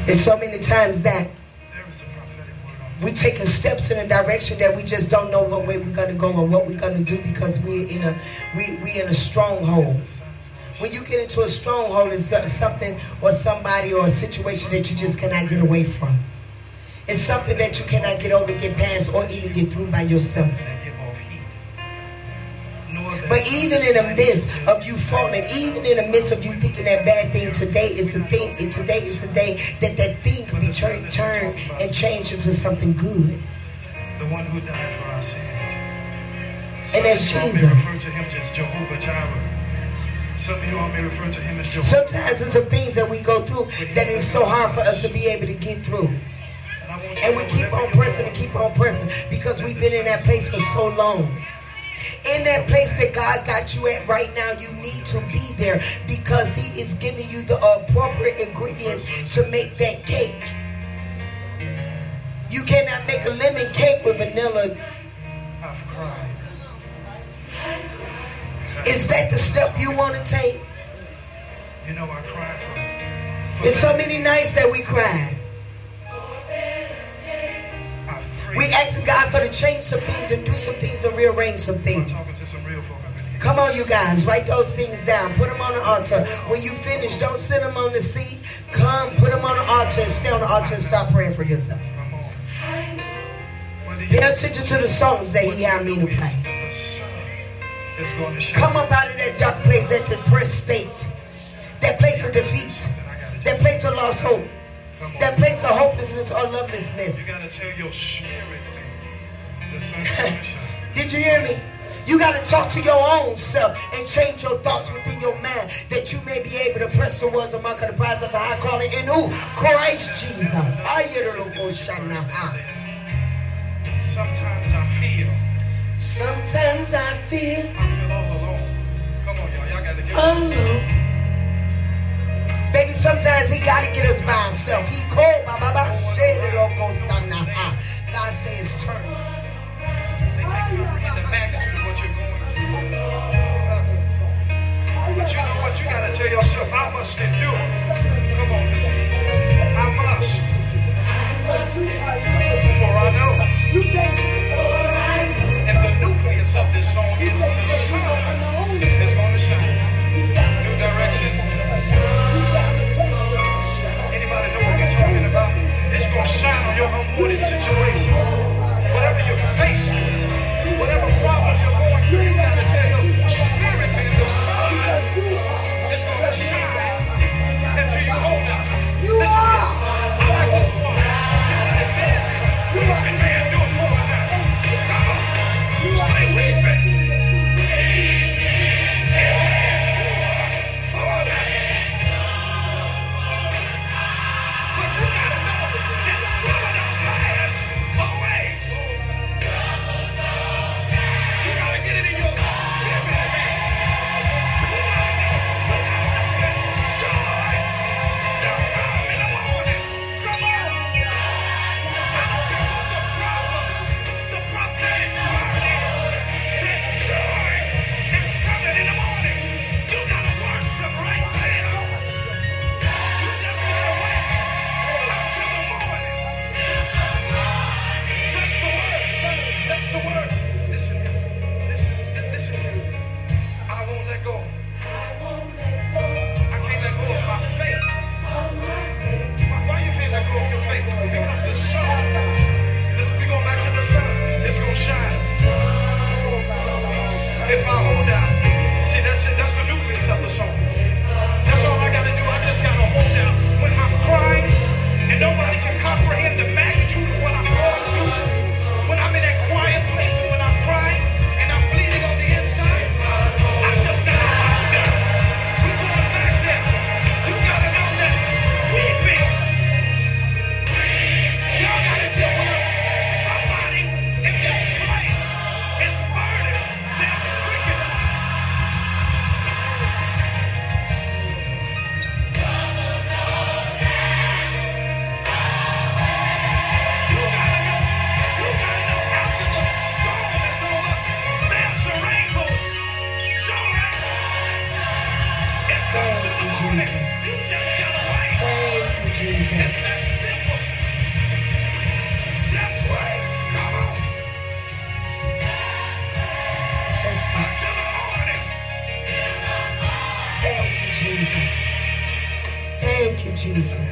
It's so many times that we taking steps in a direction that we just don't know what way we're gonna go or what we're gonna do because we in a stronghold. When you get into a stronghold, it's something or somebody or a situation that you just cannot get away from. It's something that you cannot get over, get past, or even get through by yourself. But even in the midst of you falling, even in the midst of you thinking that bad thing, today is the thing. And today is the day that that thing can be turned and changed into something good. The one who died for our sins. And that's Jesus. Refer to him as Jehovah Jireh. Some of you all may refer to him as Jehovah. Sometimes there's some things that we go through that is so hard for us to be able to get through. And we keep on pressing and keep on pressing because we've been in that place for so long. In that place that God got you at right now, you need to be there because he is giving you the appropriate ingredients to make that cake. You cannot make a lemon cake with vanilla. I've cried. Is that the step you want to take? You know, I cried for There's so many nights that we cried. We asking God for to change some things and do some things and rearrange some things. Come on, you guys. Write those things down. Put them on the altar. When you finish, don't sit them on the seat. Come, put them on the altar and stay on the altar and start praying for yourself. Pay attention to the songs that he had me to play. Come up out of that dark place, that depressed state. That place of defeat. That place of lost hope. That place of hopelessness or lovelessness. You gotta tell your spirit, the sun is gonna shine. Did you hear me? You got to talk to your own self and change your thoughts within your mind that you may be able to press towards the mark of the prize of the high calling in who? Christ Jesus. Sometimes I feel. Sometimes I feel. I feel all alone. Come on, y'all. Y'all gotta get alone. Baby, sometimes he got to get us by himself. He called my Baba. God says turn. The magnitude of what you're going through. But you know what? You got to tell yourself, I must endure. Come on. I must. For I know. And the nucleus of this song is the sun is going to shine. New direction. Anybody know what we're talking about? It's going to shine on your unwanted situation. Whatever you're facing, whatever problem you're going through, you got to tell your spirit, man, the sun is going to shine until you hold out. Listen, I like this part. See what it says is, weeping may endure for a night. Come on. Say weeping. If I hold out, see that's the nucleus of the song. That's all I gotta do. I just gotta hold out. When I'm crying and nobody can comprehend the magnitude of what I'm going through. When I'm in that quiet place and when I'm crying and I'm bleeding on the inside, I just gotta hold out. We're going back there. You gotta know that weeping. Y'all gotta deal with us. Somebody in this place is burning. They're stricken. You gotta know after the storm is over, there's a rainbow. Joy. It comes in the morning. You just gotta wait. Thank you, Jesus. It's that Jesus. Thank you, Jesus.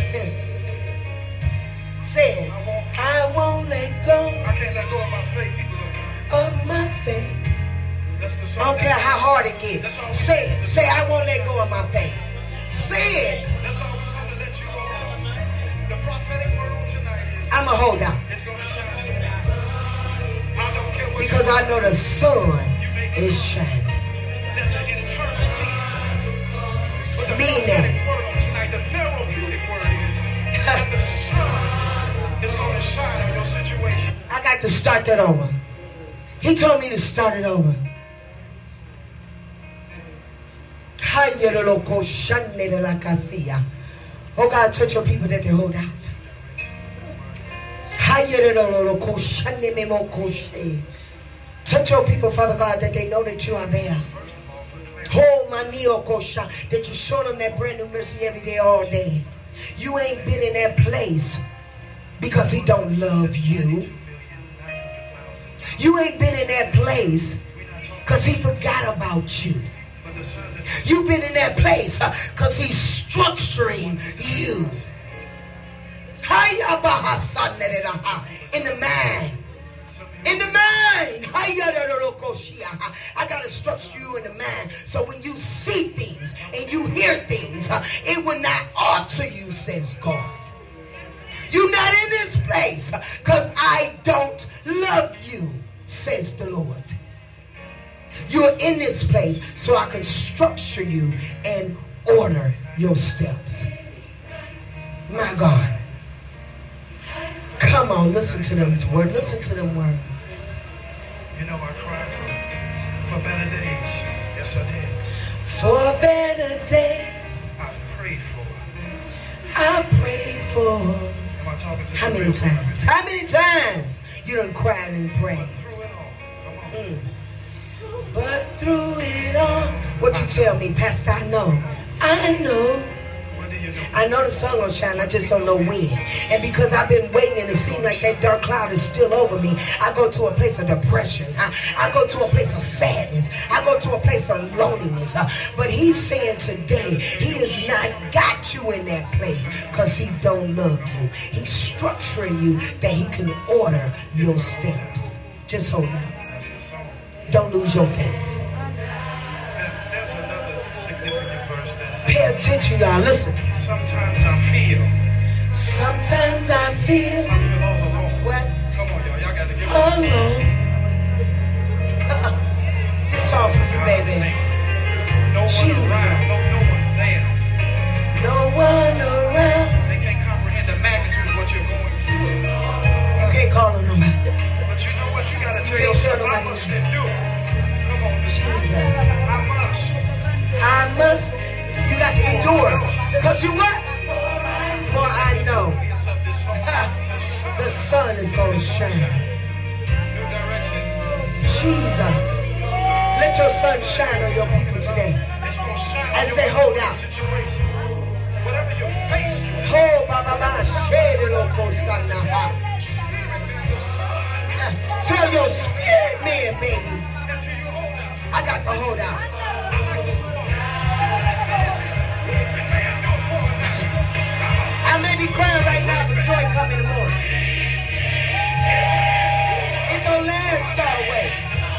Say it. I won't let go. I can't let go of my faith, people. Of my faith. That's the song. I don't care how hard it gets. Say it. Say, I won't let go of my faith. Say it. That's all we want to let you go. The prophetic word on tonight is I'm going to hold out. it's going to shine. I don't care what Because I know the sun is shining. That's an internal but the Mean prophetic that. word on tonight, the therapeutic word is that the sun is going to shine on your situation. I got to start that over. He told me to start it over. Oh God, touch your people that they hold out. Touch your people, Father God, that they know that you are there. Oh, my Neo Kosha, that you show them that brand new mercy every day, all day. You ain't been in that place because he don't love you. You ain't been in that place because he forgot about you. You've been in that place because he's structuring you. In the mind. In the mind. I got to structure you in the mind. So when you see things and you hear things, it will not alter you, says God. You're not in this place because I don't love you, says the Lord. You're in this place so I can structure you and order your steps. My God. Come on, listen to them words. Listen to them words. You know, I cried for better days. Yes, I did. For better days. I prayed for. I prayed for. Am I talking to How many times? How many times you done cried and prayed? Through it all. Come on. But through it all, what you tell me, Pastor, I know. I know. I know the sun will shine, I just don't know when. And because I've been waiting and it seems like that dark cloud is still over me, I go to a place of depression. I go to a place of sadness. I go to a place of loneliness. But he's saying today, he has not got you in that place because he don't love you. He's structuring you that he can order your steps. Just hold out. Don't lose your faith. There's another significant verse that says, Pay attention, y'all. Listen. sometimes I feel all alone. What? Come on, y'all got to give Alone. This song for you, baby. No one around. No one's there. No one around. They can't comprehend the magnitude of what you're going through. You can't call on nobody. But you know what? You got to tell can't yourself, tell I nobody. must endure. Come on, Jesus. I must. You got to endure. Because you what? For I know the sun is going to shine. New direction. Jesus. Let your sun shine on your people today. It's going to shine As on they your hold out. situation. Whatever you're facing. Oh, Baba, shade it up, Hosanna. Tell your spirit man, baby. I got to hold out. I may be crying right now, but joy come in the morning. It don't last always.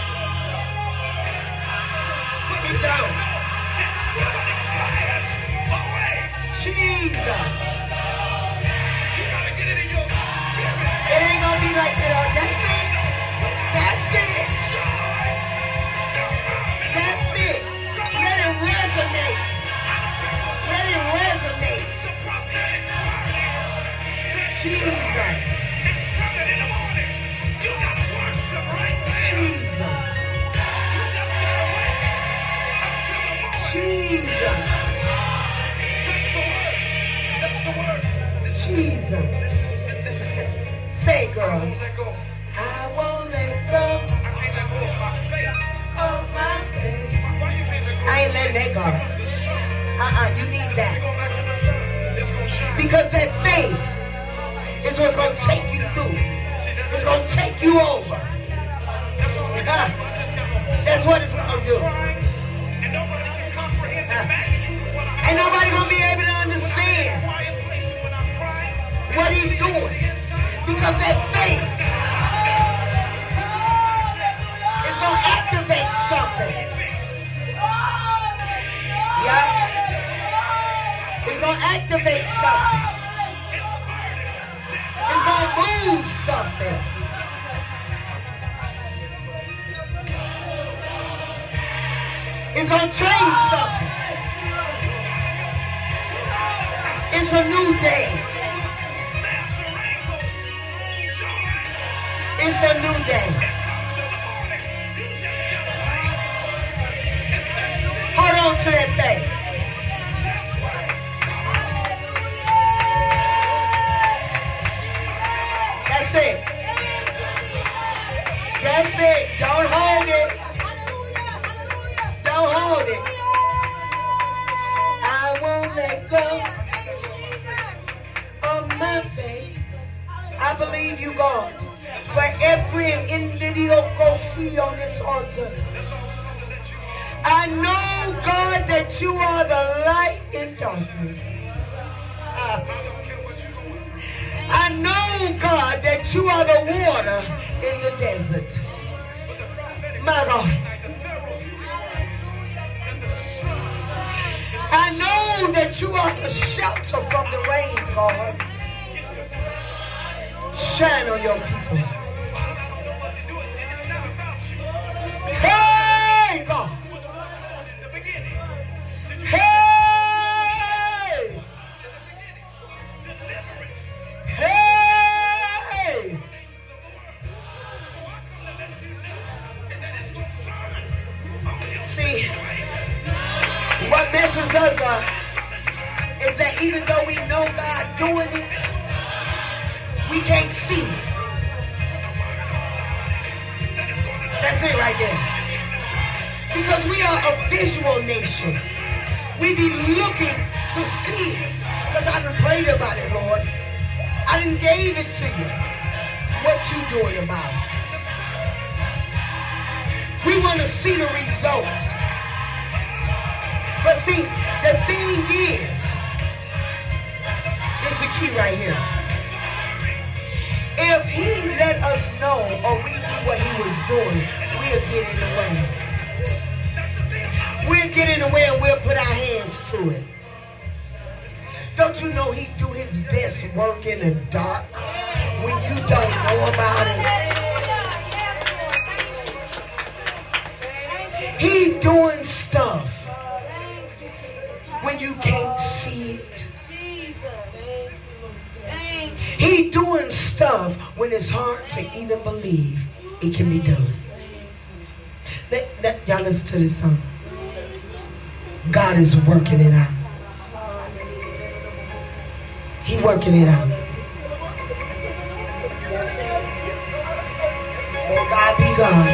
It don't. Jesus. It ain't gonna be like that. That's it. That's it. That's it. Let it resonate. Let it resonate. Jesus. Jesus. Jesus. Jesus. Say, girl. I won't let go. I can't let go of my faith. Of my faith. Why you can't let go? I ain't letting that go. The sun. You need We that. go back to the sun. It's gonna shine. Because that faith is what's going to take you through. It's going to take you over. That's all I got. I just got to hold That's what it's going to do. and nobody can comprehend the magnitude of what going to change something. It's a new day. It's a new day. Hold on to that thing. That's it. That's it. Don't hold it. Don't hold it. I won't let go of my faith. I believe you, God. For every individual go see on this altar. I know, God, that you are the light in darkness. I know, God, that you are the water in the desert. My God. I know that you are the shelter from the rain, God. Shine on your people. Hey, God. Hey. Hey. See, what messes us up is that even though we know God doing it, we can't see it. That's it right there. Because we are a visual nation. We be looking to see it. Because I done prayed about it, Lord. I done gave it to you. What you doing about it? We want to see the results. But see, the thing is, it's the key right here. If he let us know or we knew what he was doing, we'll get in the way. We'll get in the way and we'll put our hands to it. Don't you know he do his best work in the dark when you don't know about it? He doing stuff when you can't see it. He doing stuff when it's hard to even believe it can be done. Y'all listen to this song. God is working it out. He working it out. Let God be God.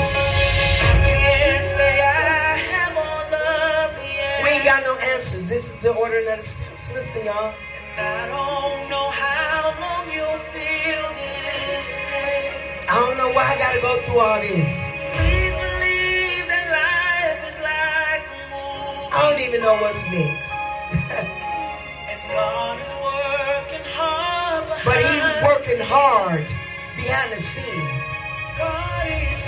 We ain't got no answers. This is the ordering of the steps. Listen, y'all. I don't know how long you'll feel this pain. I don't know why I gotta go through all this. Please believe that life is like a movie. I don't even know what's next. And God is working hard behind But he's working hard behind the scenes. God is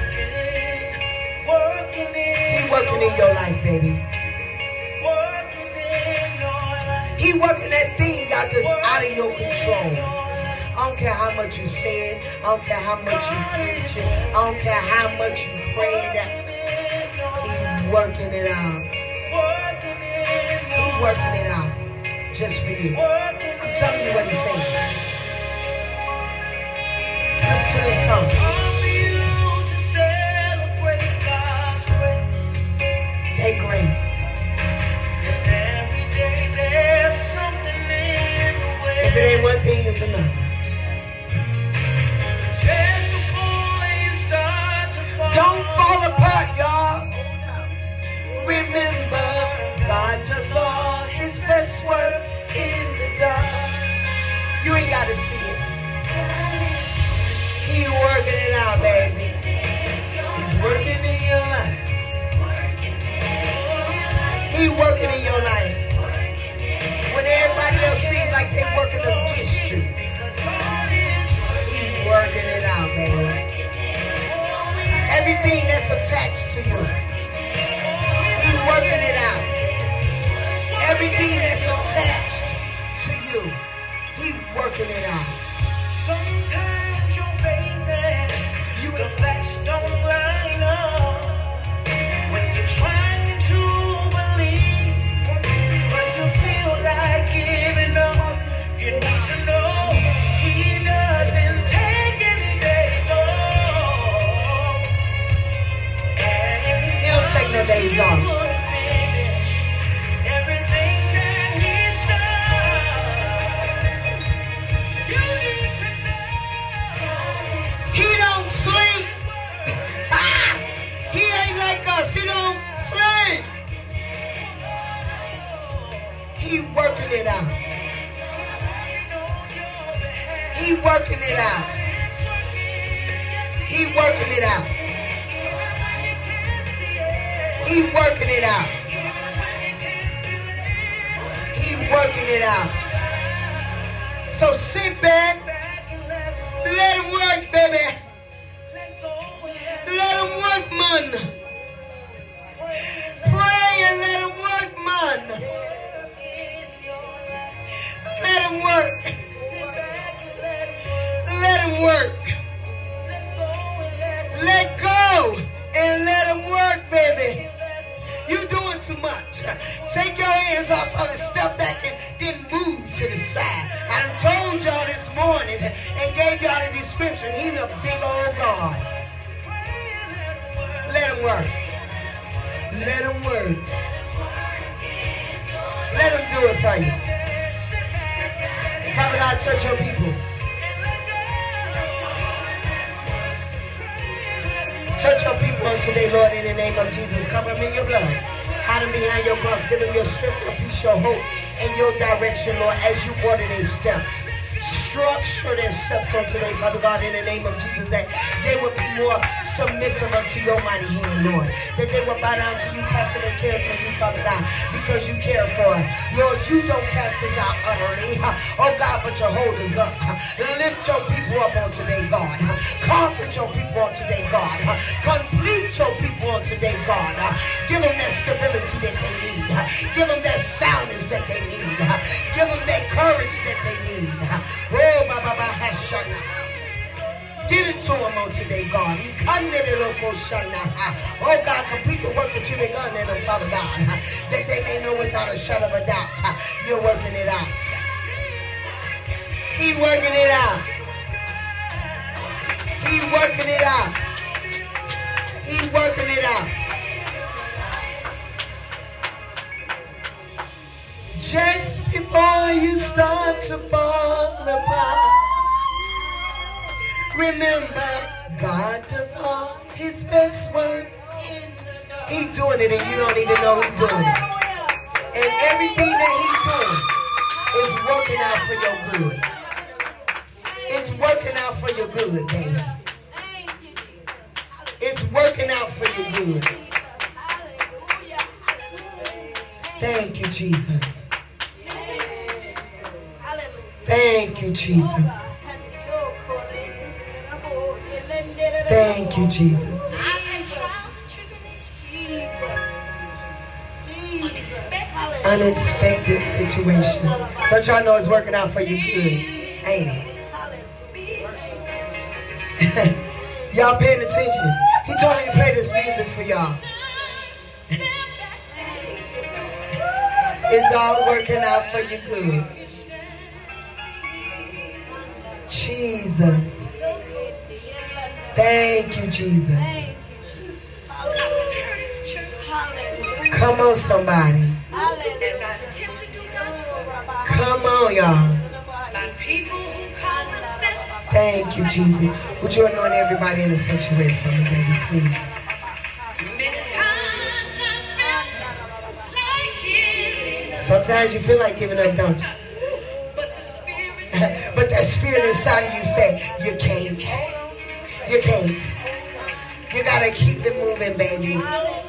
working in He's working in your life, baby. Working in your life. He working that thing out that's out of your control. I don't care how much you say it. I don't care how much you preach it. I don't care how much you pray that. He's working it out. He's working it out just for you. I'm telling you what he's saying. Listen to this song. That grace. If it ain't one thing, it's another. Don't fall apart, y'all. Remember, God does all his best work in the dark. You ain't got to see it. He's working it out, baby. He's working in your life. He's working in your life. When everybody else seems like they're working against you, he's working it out, baby. Everything that's attached to you, he's working it out. Everything that's attached to you, he's working it out. Sometimes your faith and the facts don't line up. When you're trying to working it out. He working it out. He working it out. He working it out. He working it out. So sit back. Let him work, baby. Let him work, man. Pray and let him work, man. Let him work. Let him work. Let go and let him work, baby. You doing too much. Take your hands off of it, step back and then move to the side. I done told y'all this morning and gave y'all the description. He's a big old God. Let him work. Let him work. Let him do it for you. Father God, touch your people. Touch your people on today, Lord, in the name of Jesus. Cover them in your blood. Hide them behind your cross. Give them your strength, your peace, your hope, and your direction, Lord, as you order their steps. Structure their steps on today, Father God, in the name of Jesus, that they would be more submissive unto your mighty hand, Lord. That they would bow down to you, casting their cares on you, Father God, because you care for us. Lord, you don't cast us out utterly, oh God, but you hold us up. Lift your people up on today, God. Comfort your people on today, God. Complete your people on today, God. Give them that stability that they need. Give them that soundness that they need. Give them that courage that they need. Oh, Baba Hashana. Give it to them on today, God. Oh, God, complete the work that you've begun in them, Father God, that they may know without a shadow of a doubt you're working it out. He working it out. He working it out. He working it out. Just before you start to fall apart, remember, God does all his best work. He's doing it and you don't even know he's doing it. And everything that he's doing is working out for your good. It's working out for your good, baby. It's working out for your good. Thank you, Jesus. Thank you, Jesus. Thank you, Jesus. Unexpected situations. Don't y'all know it's working out for you good, ain't it? Y'all paying attention? He told me to play this music for y'all. It's all working out for you good. Jesus. Thank you, Jesus. Come on, somebody. Come on, y'all. Thank you, Jesus. Would you anoint everybody in the sanctuary for me, baby, please? Sometimes you feel like giving up, don't you? But that spirit inside of you say, you can't. You can't. You gotta keep it moving, baby.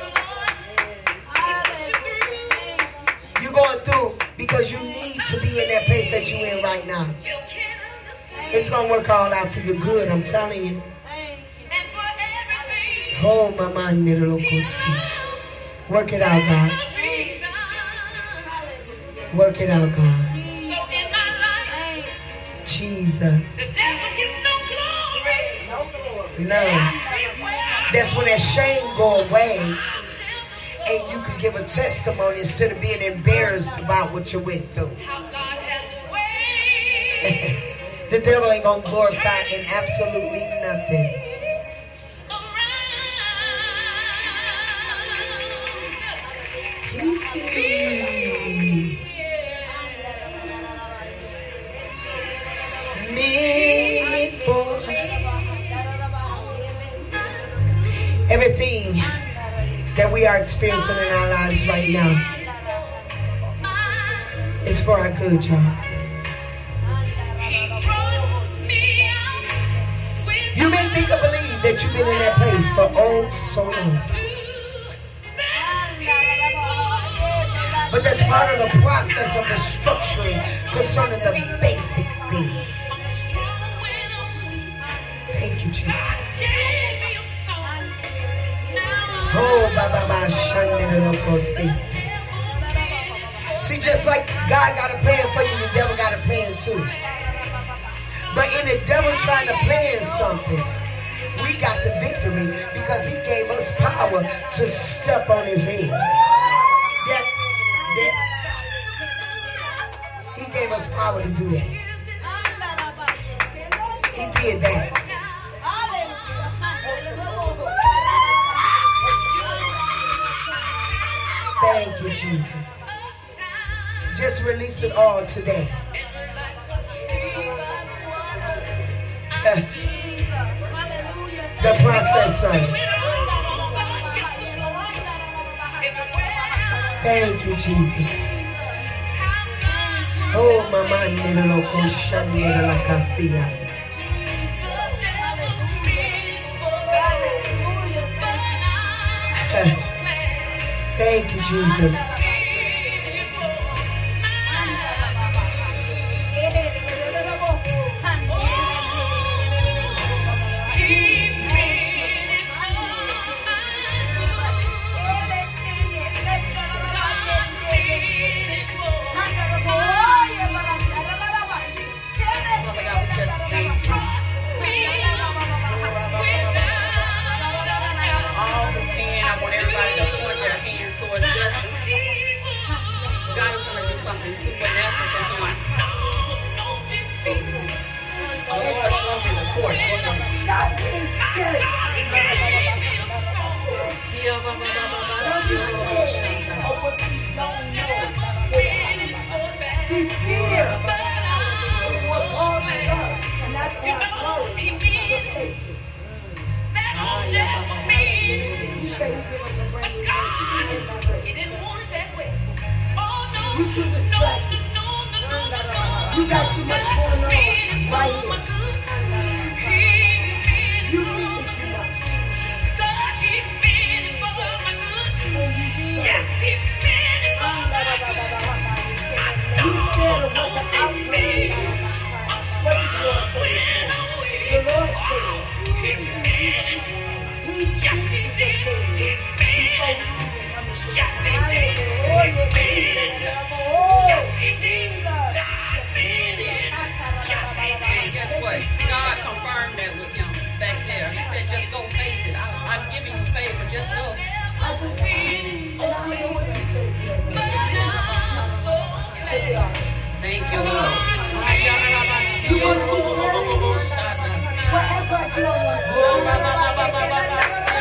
You're going through because you need to be in that place that you're in right now. It's gonna work all out for your good, I'm telling you. Oh, my mind, little work it out, God. Work it out, God. Jesus. The devil gets no glory. No. That's when that shame go away and you can give a testimony instead of being embarrassed about what you went through. How God has a way. The devil ain't gonna glorify in absolutely nothing. Everything that we are experiencing in our lives right now It's for our good, y'all. You may think or believe that you've been in that place for oh so long. But that's part of the process of the structuring concerning the basic things. Thank you, Jesus. Oh, Baba, see, just like God got a plan for you, the devil got a plan too. But in the devil trying to plan something, we got the victory because he gave us power to step on his head. He gave us power to do that. He did that. Thank you, Jesus. Just release it all today. The process, son. Thank you, Jesus. Oh, mama, nilo koshan nilo la kasia. Thank you, Jesus. See, fear is what causes us, and that's why he means to face it. You say he gave us a brand new race. He didn't want it that way. You too distracted. You got too much going on right here. You need it too much. And you slow. Yes, he meant it for my good. You scared of what the outcome is. What did the Lord say? The Lord said, He yes, He did. He made it. Yes, He did. He made it. Yes, He did. God made it. Yes, He did. And guess what? God confirmed that with him back there. He said, just go face it. I'm giving you favor. Just go. I just and I know what you say to Thank you, Lord. You want to be ready? Whatever you want.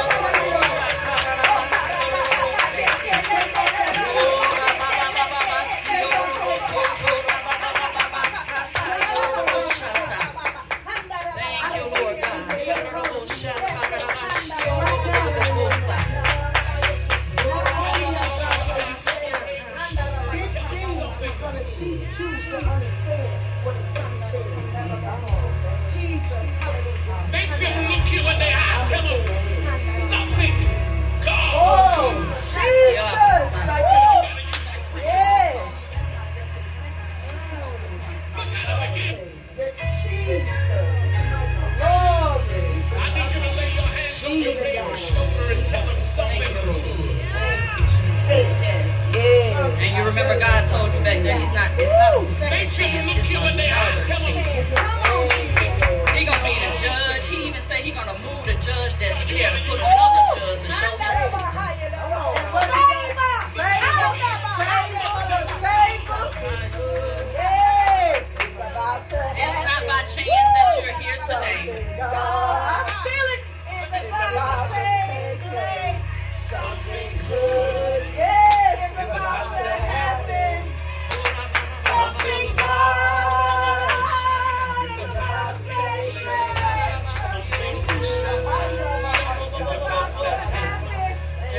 Remember, God told you back there, it's not a second chance, it's another chance. He gonna be the judge. He even said he gonna move the judge that's there to put another judge to show him. It's not by chance that you're here today. I feel it. It's about to take place. Something good. Yes, it's about to happen. Something good. It's about to take place. Something good. It's about to happen.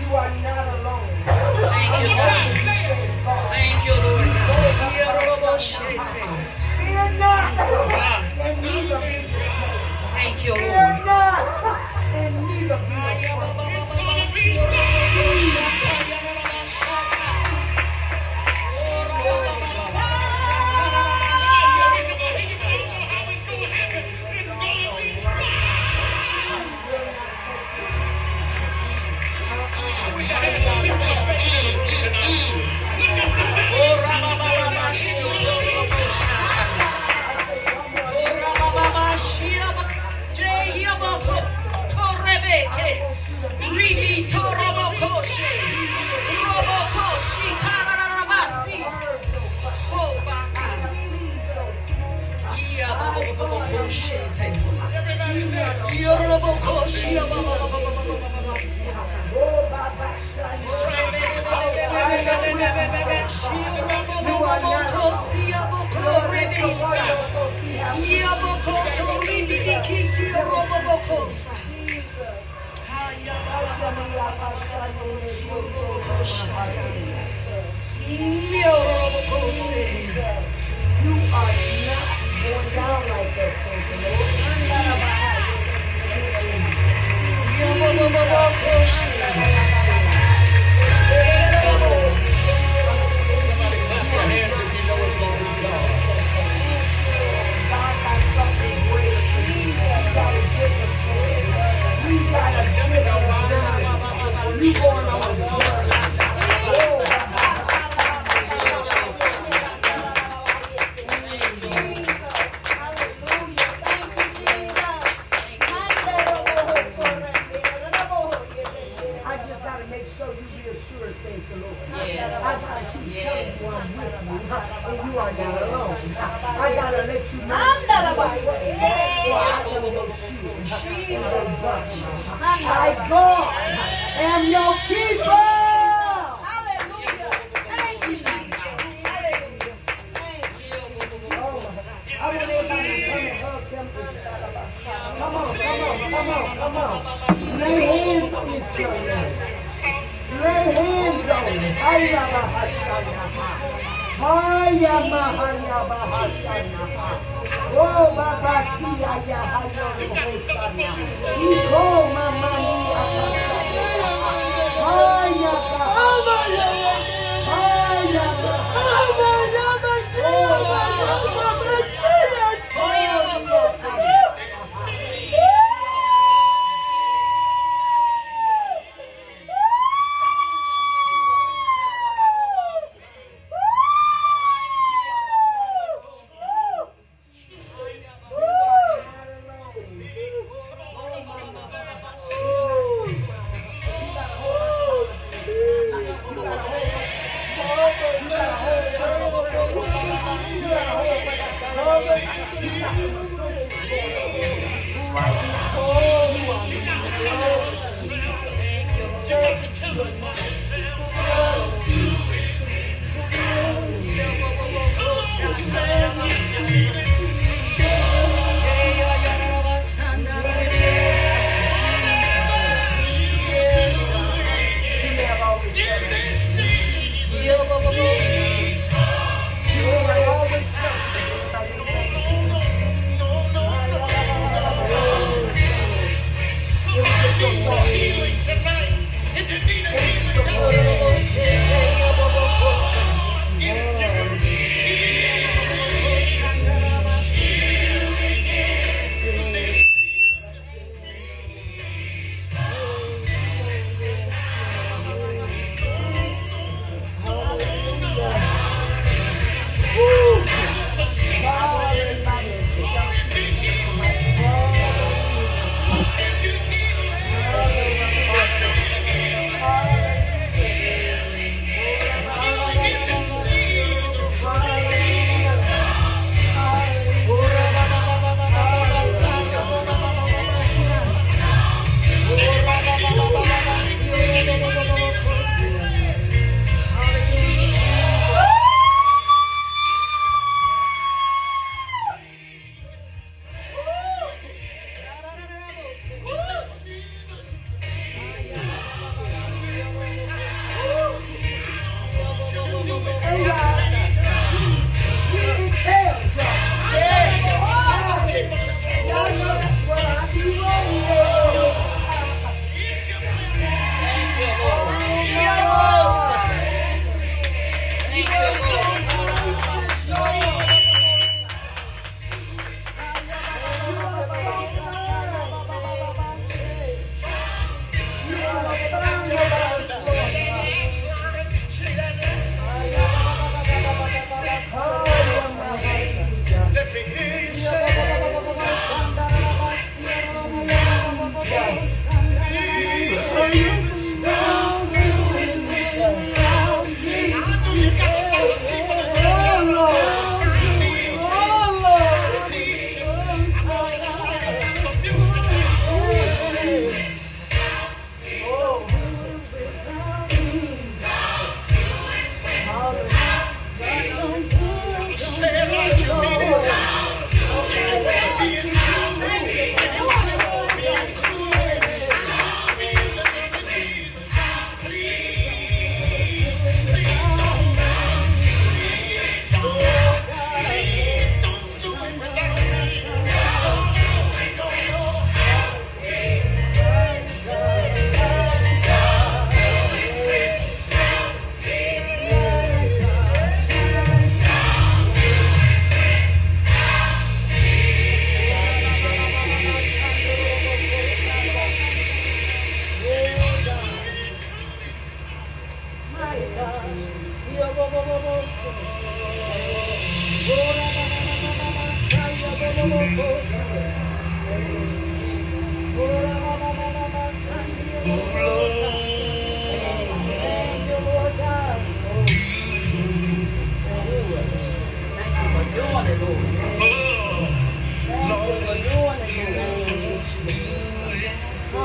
You are not alone. Thank you, Lord. Thank you, Lord. Fear not, and neither be dismayed. Thank you, Fear Lord. not, and neither be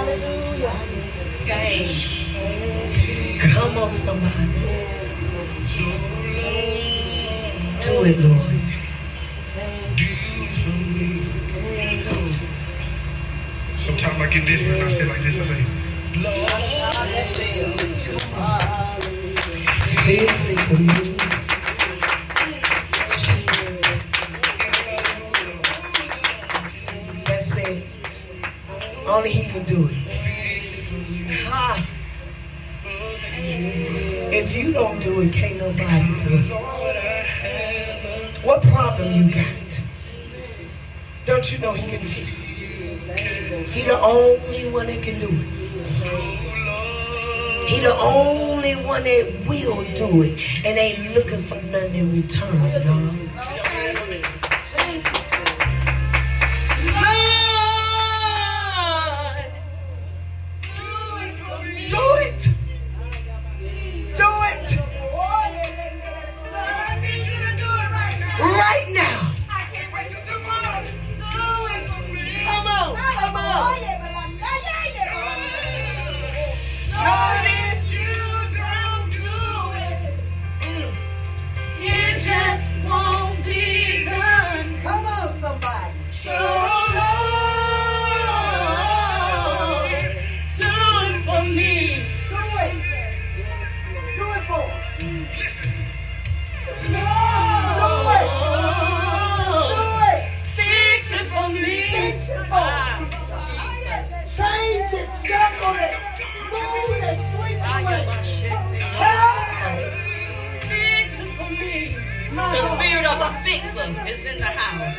Come on, somebody. Do it, Lord. Sometimes I get desperate and I say like this, I say, Lord, fix it for me. That's it. Only he can do it. Ha. If you don't do it, can't nobody do it. What problem you got? Don't you know he can fix it? He the only one that can do it. He the only one that will do it and ain't looking for nothing in return, y'all. Do it. Do it. Right now. Come on. Come on. Lord, if you don't do it, It just won't be done. come on, somebody. So Lord, do it for me. Do it. Do it for him. Do it. Do it. Fix it for me. Fix it for him. Change it, circle it, move it, sweep it away. Hey! Fix it for me. The spirit of the fixer is in the house.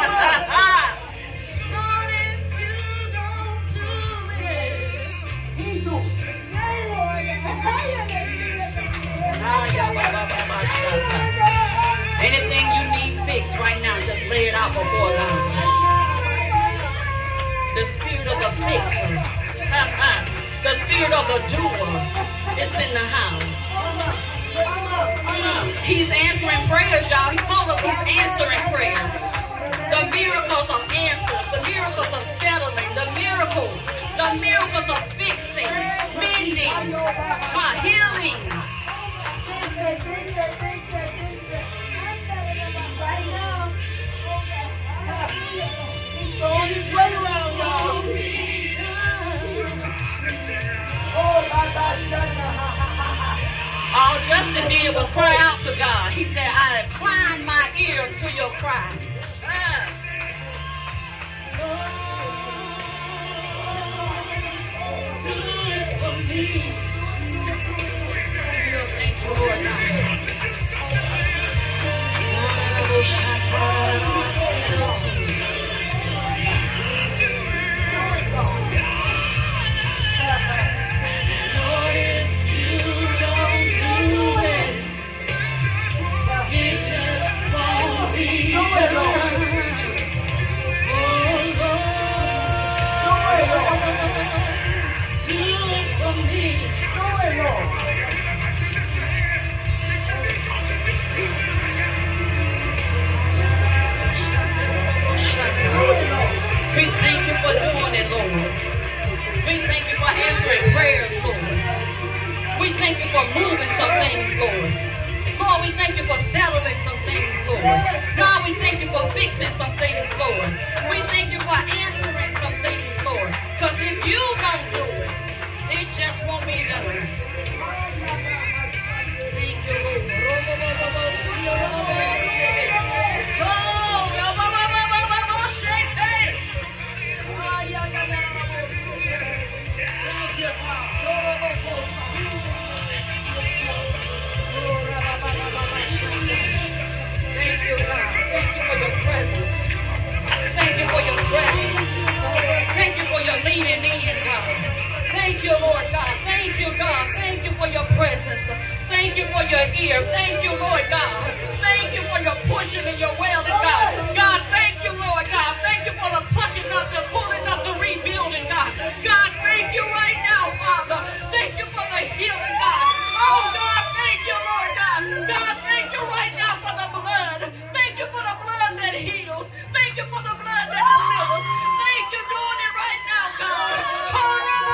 Lord, if you don't do it, He do it. Anything you need fixed right now, just lay it out before God. The spirit of the fixer, the spirit of the doer is in the house. He's answering prayers, y'all. He told us he's answering prayers. The miracles of answers, the miracles of settling, the miracles of fixing, mending, healing. He's on his way around, y'all. Oh, my God. All Justin did was cry out to God. He said, I incline my ear to your cry. Thank you, Lord We thank you for doing it, Lord. We thank you for answering prayers, Lord. We thank you for moving some things, Lord. Lord, we thank you for settling some things, Lord. God, we thank you for fixing some things, Lord. We thank you for answering some things, Lord. Because if you don't do it, it just won't be done. Thank you, Lord. Thank you, God. Thank you for your presence. Thank you for your presence. Thank you for your leading in, God. Thank you, Lord God. Thank you, God. Thank you for your presence. Thank you for your ear. Thank you, Lord God. Thank you for your pushing and your wailing, God. God, thank you, Lord God. Thank you for the plucking up, the pulling up, the rebuilding, God. God, thank you right now, Father. Thank you for the healing, God. Oh, God, thank you, Lord God. God, thank you right now for the blood. Thank you for the blood that heals. Thank you for the blood that delivers. Thank you doing it right now, God.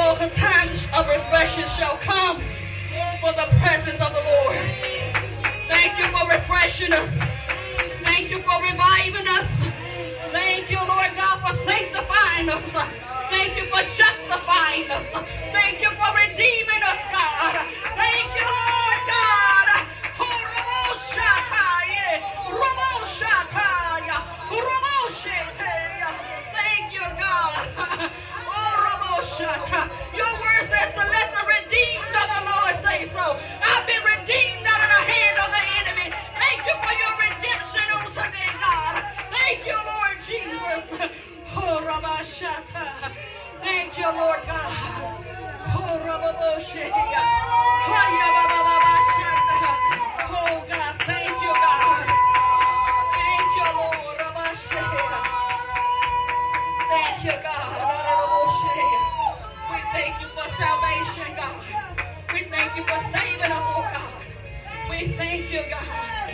times of refreshing shall come for the presence of the Lord. Thank you for refreshing us. Thank you for reviving us. Thank you, Lord God, for sanctifying us. Thank you for justifying us. Thank you for redeeming us, God. Thank you, Lord God. Thank you, God. Your word says to let the redeemed of the Lord say so. I've been redeemed out of the hand of the enemy. Thank you for your redemption on today, God. Thank you, Lord Jesus. Thank you, Lord God. Oh, God, thank you, God. Thank you, Lord. Thank you, God. We thank you for salvation, God. We thank you for saving us, oh God. We thank you, God.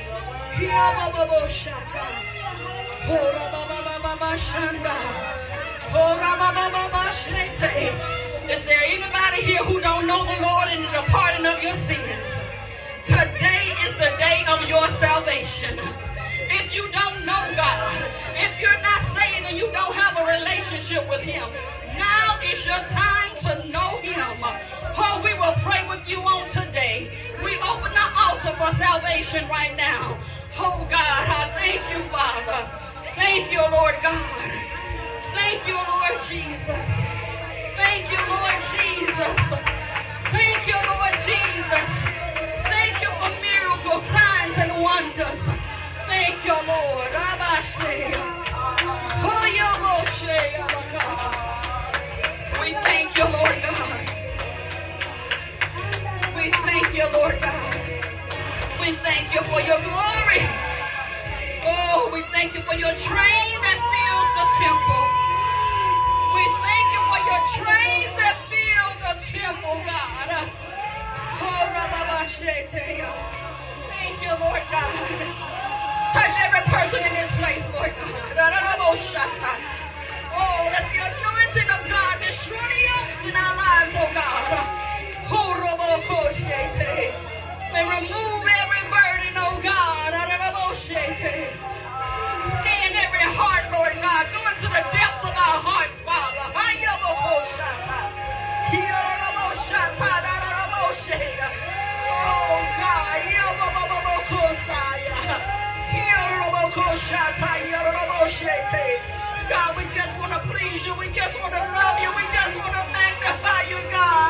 Is there anybody here who don't know the Lord and the pardon of your sins? Today is the day of your salvation. If you don't know God, if you're not saved and you don't have a relationship with Him, now is your time to know Him. Oh, we will pray with you on today. We open the altar for salvation right now. Oh, God, I thank you, Father. Thank you, Lord God. Thank you, Lord Jesus. Thank you, Lord Jesus. Thank you, Lord Jesus. Thank you for miracles, signs, and wonders. Thank you, Lord. We thank you, Lord God. We thank you, Lord God. We thank you for your glory. Oh, we thank you for your train that fills the temple. We thank you for your train that fills the temple, God. Thank you, Lord God. Touch every person in this place, Lord God. Oh, let the anointing of God destroy the yoke in our lives, oh God. And remove every burden, oh God. Scan every heart, Lord God. Go into the depths of our hearts, Father. Oh God. God, we just want to please you. We just want to love you. We just want to magnify you, God.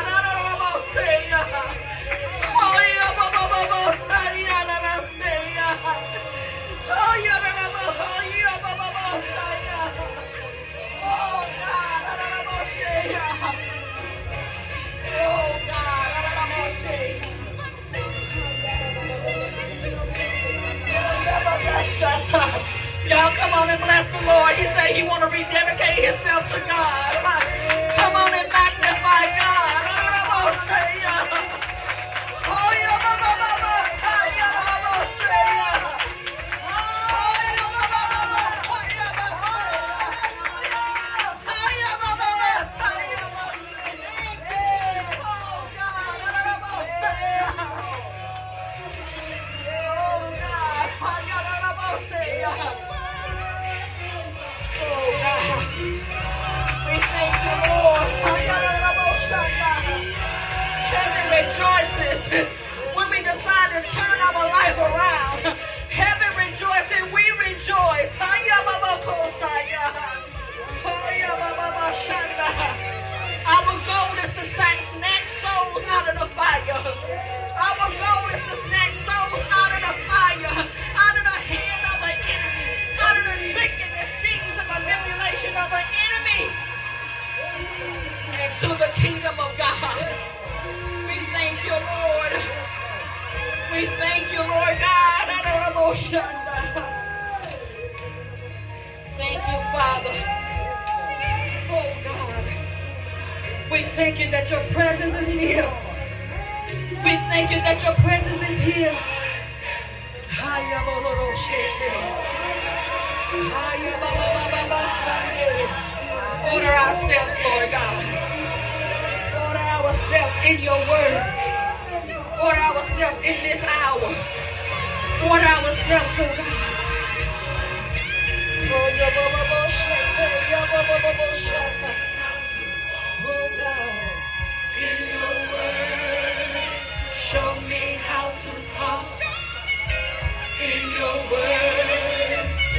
Y'all come on and bless the Lord. He said he want to rededicate himself to God. Come on and magnify God. When we decide to turn our life around, heaven rejoices, we rejoice. Our goal is to snatch souls out of the fire. Our goal is to snatch souls out of the fire, out of the hand of the enemy, out of the tricking, the schemes, and manipulation of the enemy, into the kingdom of God. Thank you, Lord. We thank you, Lord God. Thank you, Father. Oh, God. We thank you that your presence is near. We thank you that your presence is here. Order our steps, Lord God. steps in your word. Order our steps in this hour. Order our steps, oh God. Oh God, in your word, show me how to talk. In your word,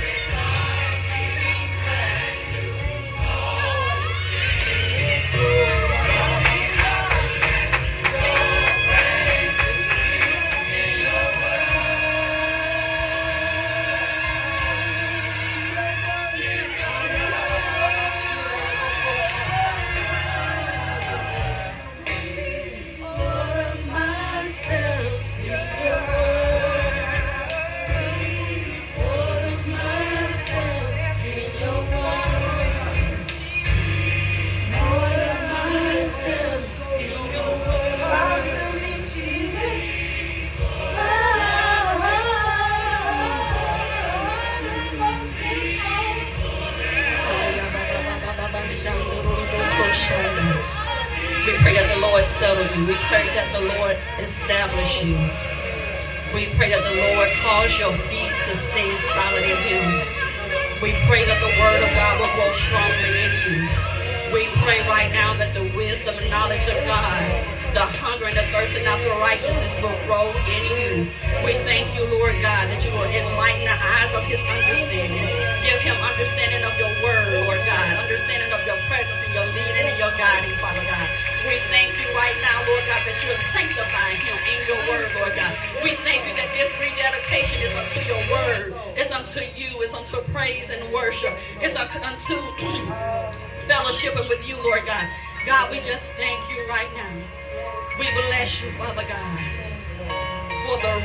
we pray that the Lord settle you. We pray that the Lord establish you. We pray that the Lord cause your feet to stand solid in Him. We pray that the word of God will grow strongly in you. We pray right now that the wisdom and knowledge of God, the hunger and the thirsting after righteousness will grow in you. We thank you, Lord God, that you will enlighten the eyes of His understanding. Give him understanding of your word, Lord God, understanding of your presence and your leading and your guiding, Father God. We thank you right now, Lord God, that you are sanctifying him in your word, Lord God. We thank you that this rededication is unto your word. It's unto you. It's unto praise and worship. It's unto fellowshipping with you, Lord God. God, we just thank you right now. We bless you, Father God, for the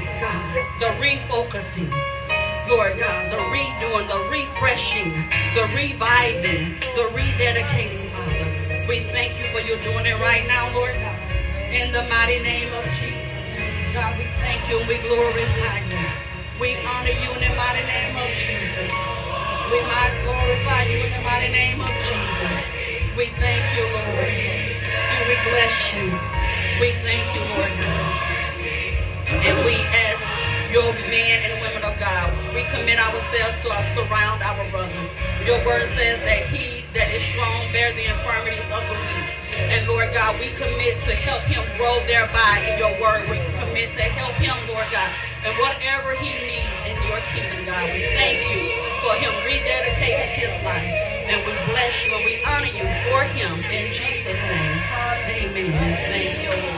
refocusing, Lord God, the redoing, the refreshing, the reviving, the rededicating, Father. We thank you for you doing it right now, Lord God. In the mighty name of Jesus. God, we thank you and we glorify you. We honor you in the mighty name of Jesus. We might glorify you in the mighty name of Jesus. We thank you, Lord. And we bless you. We thank you, Lord God. And we, as your men and women of God, we commit ourselves to surround our brother. Your word says that he that is strong bear the infirmities of the weak. And Lord God, we commit to help him grow thereby in your word. We commit to help him, Lord God, and whatever he needs in your kingdom, God. We thank you for him rededicating his life. And we bless you and we honor you for him in Jesus' name. Amen. Thank you, Lord.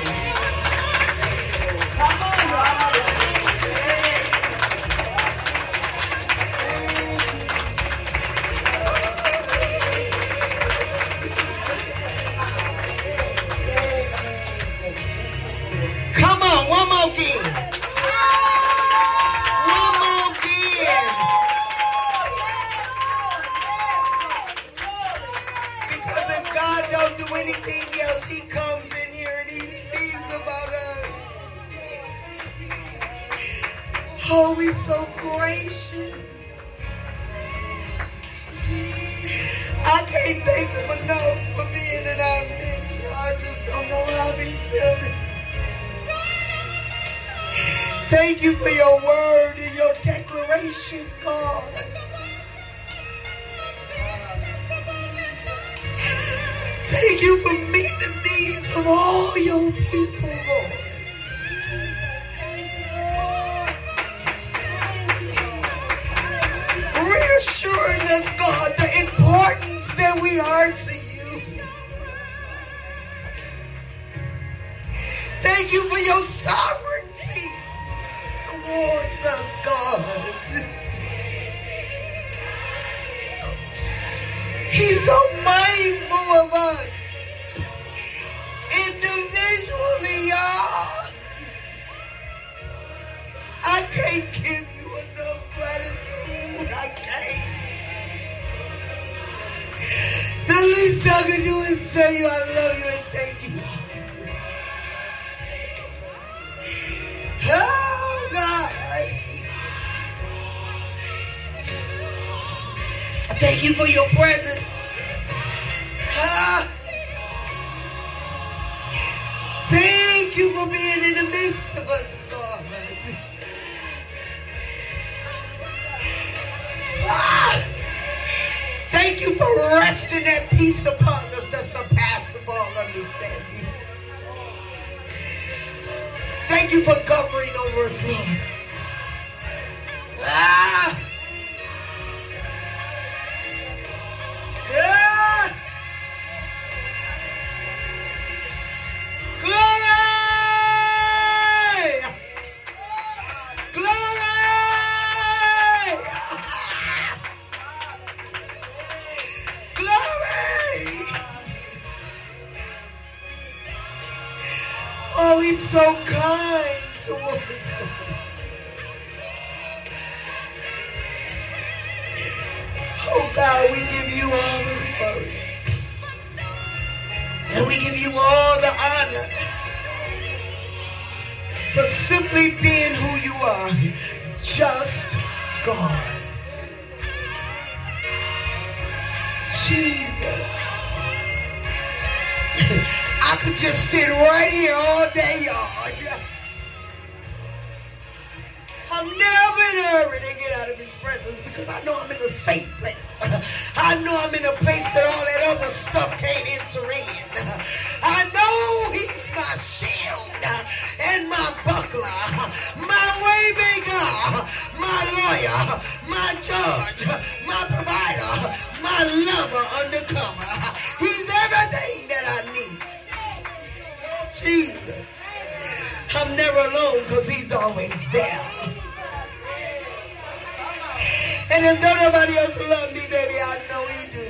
Come on, Come on, one more again. One more again. Because if God don't do anything else, he comes in here and he sees about us. Oh, he's so gracious. I can't thank him enough for being in our midst. I just don't know how he feeling. Thank you for your word and your declaration, God. Thank you for meeting the needs of all your people, Lord. Reassuring us, God, the importance that we are to you. Thank you for your sovereignty towards us, God. He's so mindful of us individually, y'all. I can't give you enough gratitude. I can't. The least I can do is tell you I love you and thank you, Jesus. Oh, God. Thank you for your presence. peace upon us that surpasses all understanding. Thank you for covering over us, Lord. Ah! Yeah! Glory! Glory! Glory! Oh, he's so kind towards us. Oh God, we give you all the glory. And we give you all the honor for simply being who you are, just God. Jesus. I could just sit right here all day, y'all. I'm never in a hurry to get out of his presence because I know I'm in a safe place. I know I'm in a place that all that other stuff can't enter in. I know he's my shield and my buckler, my way maker, my lawyer, my judge, my provider, my lover undercover. He's everything that I need. Jesus. I'm never alone because he's always there. And if don't nobody else love me, baby, I know he do.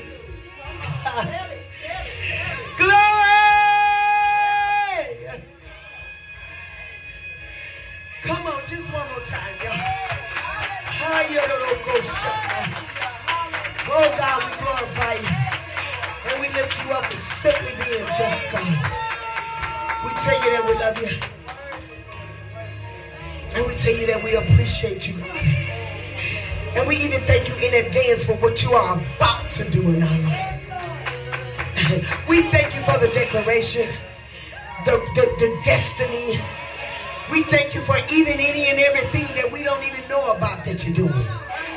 Glory! Come on, just one more time, y'all. Oh, God, we glorify you. And we lift you up as simply being just God. We tell you that we love you. And we tell you that we appreciate you, God. And we even thank you in advance for what you are about to do in our lives. We thank you for the declaration, the destiny. We thank you for even any and everything that we don't even know about that you're doing.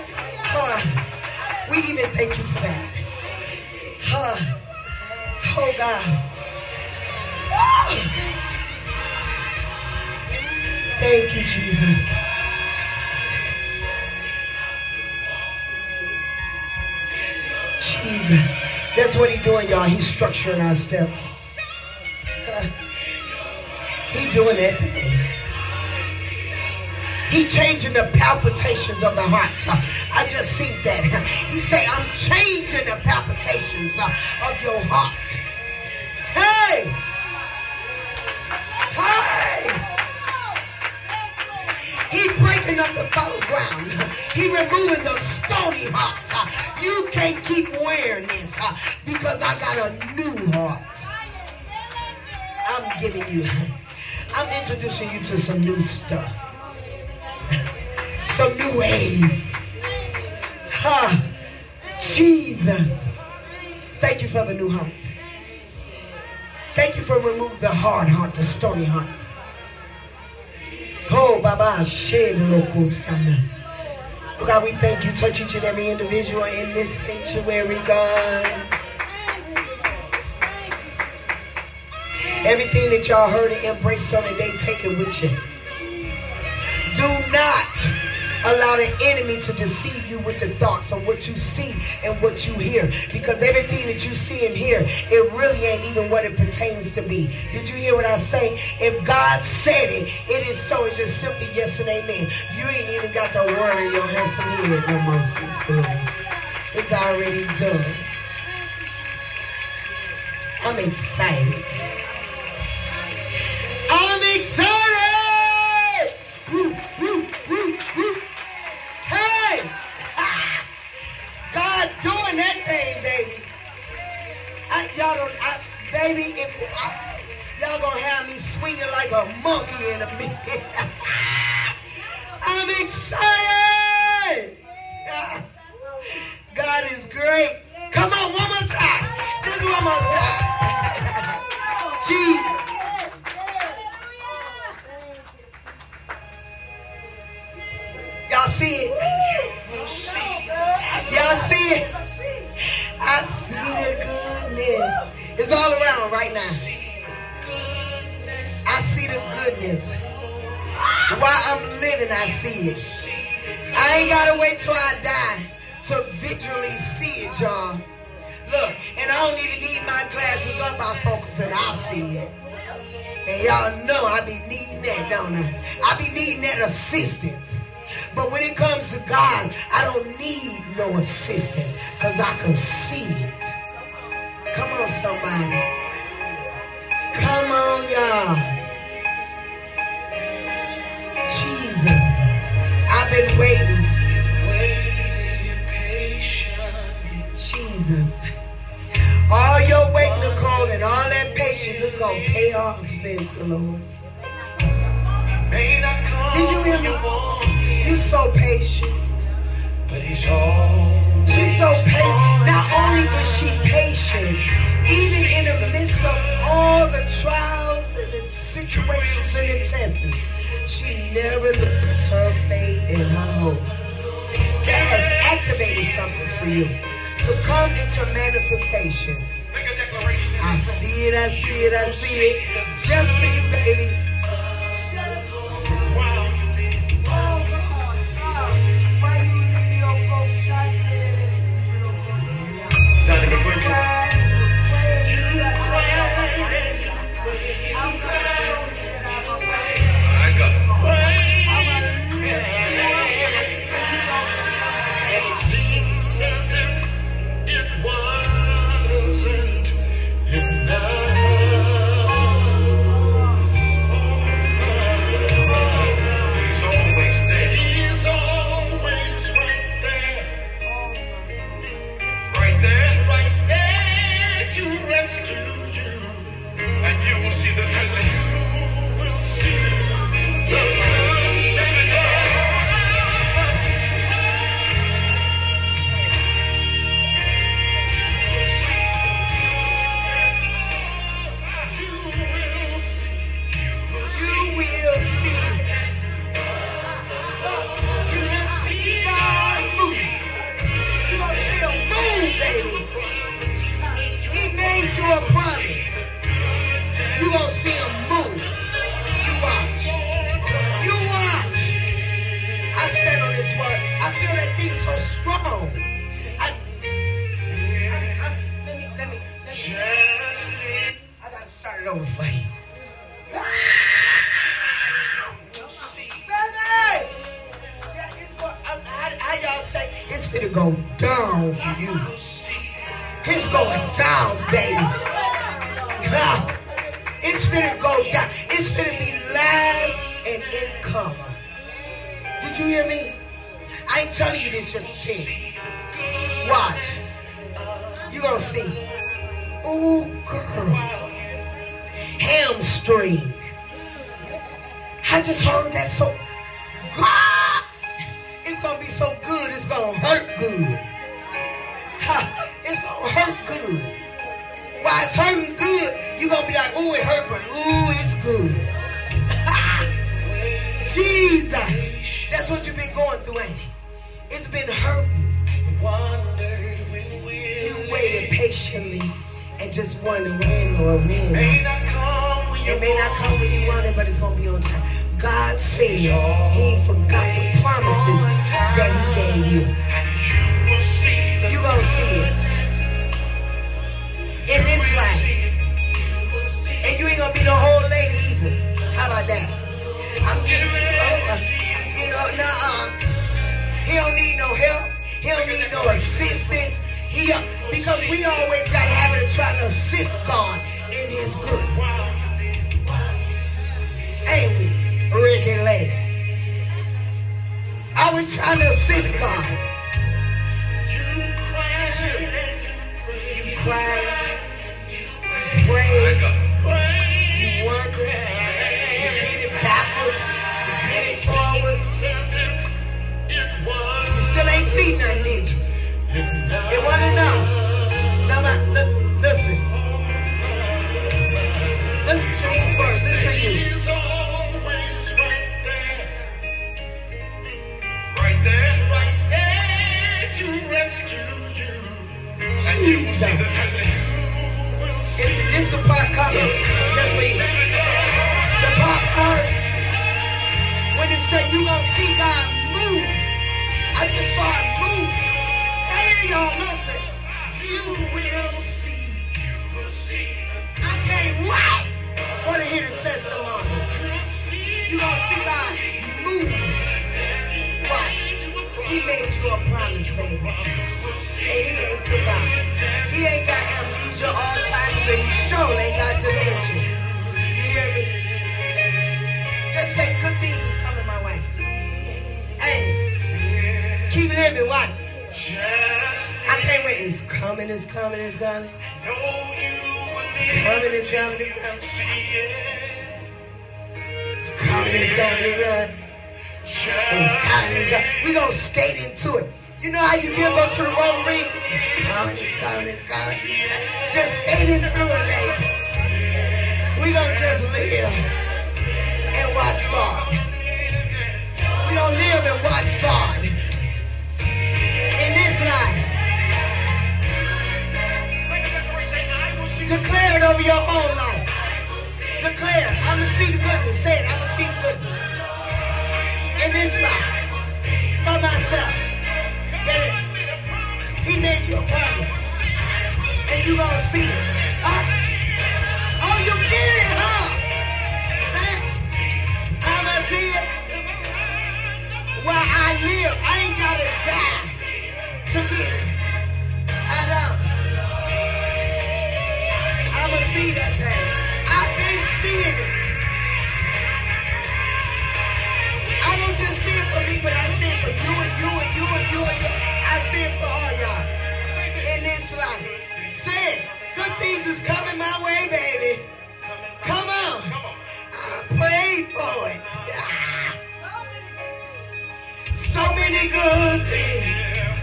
We even thank you for that. Oh, God. Thank you, Jesus. Jesus. That's what he's doing, y'all. He's structuring our steps. He's doing that thing. He's changing the palpitations of the heart. I just seen that. He say, I'm changing the palpitations of your heart. Hey! Hey! He breaking up the fallow ground. He removing the stony heart. You can't keep wearing this because I got a new heart. I'm introducing you to some new stuff. Some new ways. Jesus. Thank you for the new heart. Thank you for removing the hard heart, the stony heart. Oh, Baba, oh, God, we thank you. Touch each and every individual in this sanctuary, God. Everything that y'all heard and embraced on today, take it with you. Do not allow the enemy to deceive you with the thoughts of what you see and what you hear. Because everything that you see and hear, it really ain't even what it pertains to be. Did you hear what I say? If God said it, it is so. It's just simply yes and amen. You ain't even got to worry your handsome head no more, sister. It's already done. I'm excited. I'm excited! Woo, woo, woo, woo. Hey! God doing that thing, baby. Baby, y'all gonna have me swinging like a monkey in a minute. I'm excited! God is great. Come on, one more time. Just one more time. Jesus. Y'all see it? Y'all see it? I see the good It's all around right now. I see the goodness. While I'm living, I see it. I ain't got to wait till I die to visually see it, y'all. Look, and I don't even need my glasses up. I focus and I'll see it. And y'all know I be needing that, don't I? I be needing that assistance. But when it comes to God, I don't need no assistance because I can see it. Come on, somebody. Come on, y'all. Jesus. I've been waiting. Jesus. All your waiting, Nicole, and all that patience is going to pay off, says the Lord. Did you hear me? You so patient. She's so patient. Not only is she patient, even in the midst of all the trials and the situations and the tests, she never loses her faith and her hope. That has activated something for you to come into manifestations. I see it, I see it, I see it. Just for you, baby. Go down for you. It's going down, baby. It's finna go down. It's finna be live and in color. Did you hear me? I ain't telling you this just to tell you. Watch. You gonna see. Ooh, girl. Hamstring. I just heard that so. God. It's gonna be so good, it's gonna hurt good. It's gonna hurt good. While it's hurting good, you're gonna be like, ooh, it hurt, but ooh, it's good. Jesus. That's what you've been going through, ain't it? It's been hurting. You waited patiently and just wondered when, Lord, when. It may not come when you want it, but it's gonna be on time. God said he ain't forgot the promises that he gave you. You gonna see it in this life. And you ain't gonna be no old lady either. How about that? I'm getting too old. He don't need no help. He don't need no assistance. Because we always got a habit of trying to assist God in his goodness. Ain't we? Rick and Lay. I was trying to assist God. You cried. You prayed. You wondered. You did it backwards. You did it forward. You still ain't seen nothing, did you? You want to know? Now, listen. Listen to these words. This for you. Right there to rescue you. Jesus. And you're going to see God move. I just saw him move. Now here y'all, listen. You will see. I can't wait for to hear the testimony. You're going to see God move. Watch. He made you a promise, baby. And he ain't forgot. He ain't got amnesia, Alzheimer's, and he sure ain't got dementia. You hear me? Just say good things is coming my way. Hey, keep living, watch. I can't wait. It's coming, it's coming, it's coming. It's coming, it's coming, it's coming. It's coming, it's coming, it's coming. It's coming, it's coming. We're going to skate into it. You know how you do go to the roller rink? It's coming, it's coming, it's coming. Just skate into it, baby. We're going to just live and watch God. We're going to live and watch God. In this life. Declare it over your own life. Declare, I'm going to see the goodness. Say it, I'm going to see the goodness. In this life. For myself. He made you a promise. And you gonna see it. Oh, you get it, huh? Say, I'ma see it. While I live, I ain't gotta die to get it. I know. I'ma see that thing. I've been seeing it. I don't just see it for me, but I see it for you and you and you and you and you. I see it for all y'all in this life. Say it. Good things is coming my way, baby. Come on. I prayed for it. So many good things.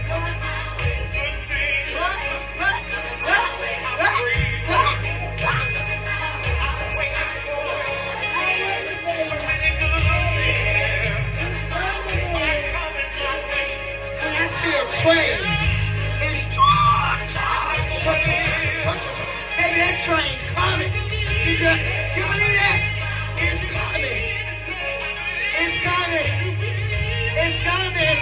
Train is baby, that train coming. You believe that? It's coming. It's coming. It's coming.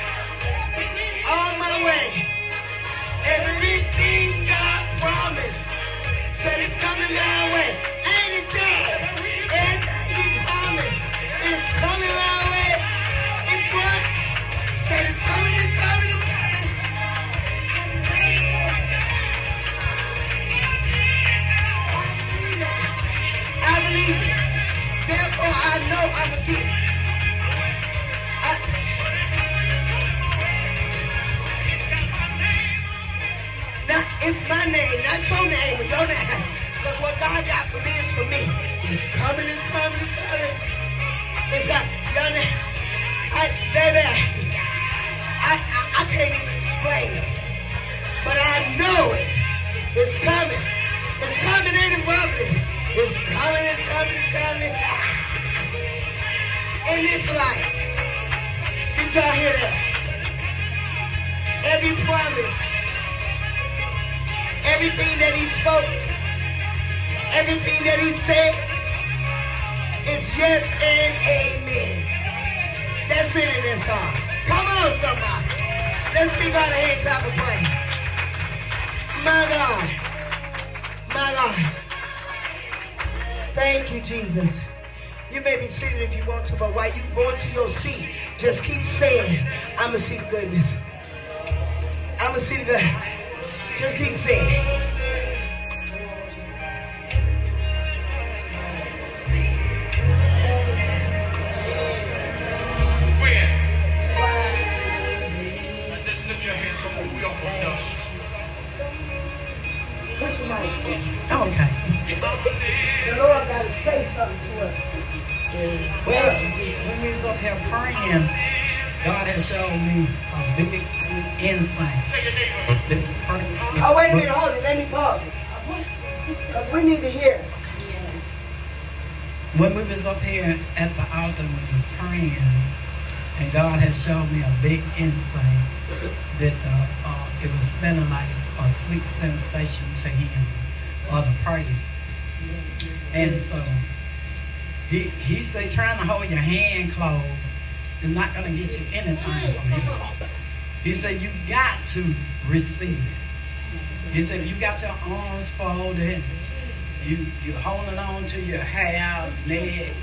On my way. Everything God promised said it's coming my way. And it does. Everything He promised is coming my way. It's what? Said it's coming, it's coming. I believe it. Therefore, I know I'm going to get it. Now, it's my name, not your name or your name. Because what God got for me is for me. It's coming, it's coming, it's coming. It's got, your name. Baby, I can't even explain it. But I know it. It's coming. It's coming in the providence. It's coming, it's coming, it's coming. In this life. Did y'all hear that? Every promise, everything that He spoke, everything that He said is yes and amen. That's it in this song. Come on, somebody. Let's give God a hand clap of praise. My God. My God. Thank you, Jesus. You may be seated if you want to, but while you go into your seat, just keep saying, I'm going to see the goodness. I'm going to see the good. Just keep saying it. Okay. The Lord got to say something to us. Well, when we was up here praying, God has shown me a big insight. Oh, wait a minute, hold it. Let me pause it. Because we need to hear. When we was up here at the altar, we was praying, and God has shown me a big insight that it was spending like a sweet sensation to Him, or the praise. And so He said, trying to hold your hand closed is not going to get you anything from him. He said, you got to receive it. He said, you got your arms folded, you're holding on to your hair, neck.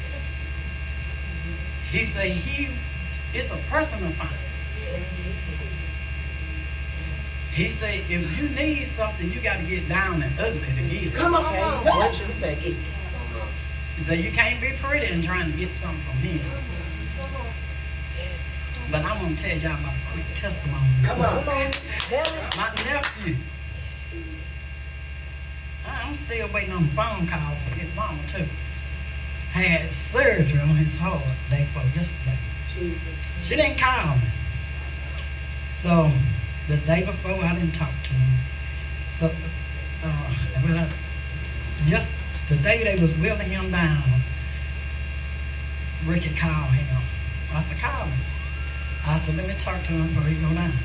He said, it's a personal thing. He said, if you need something, you got to get down and ugly to get it. Come on. What you say? He said, you can't be pretty and trying to get something from him. But I'm going to tell y'all about a quick testimony. Come on. My nephew, I'm still waiting on a phone call from his mama too, had surgery on his heart day before yesterday. Jesus. She didn't call me. So the day before I didn't talk to him. So just the day they was wheeling him down, Ricky called him. I said, call him. I said, let me talk to him before he go down.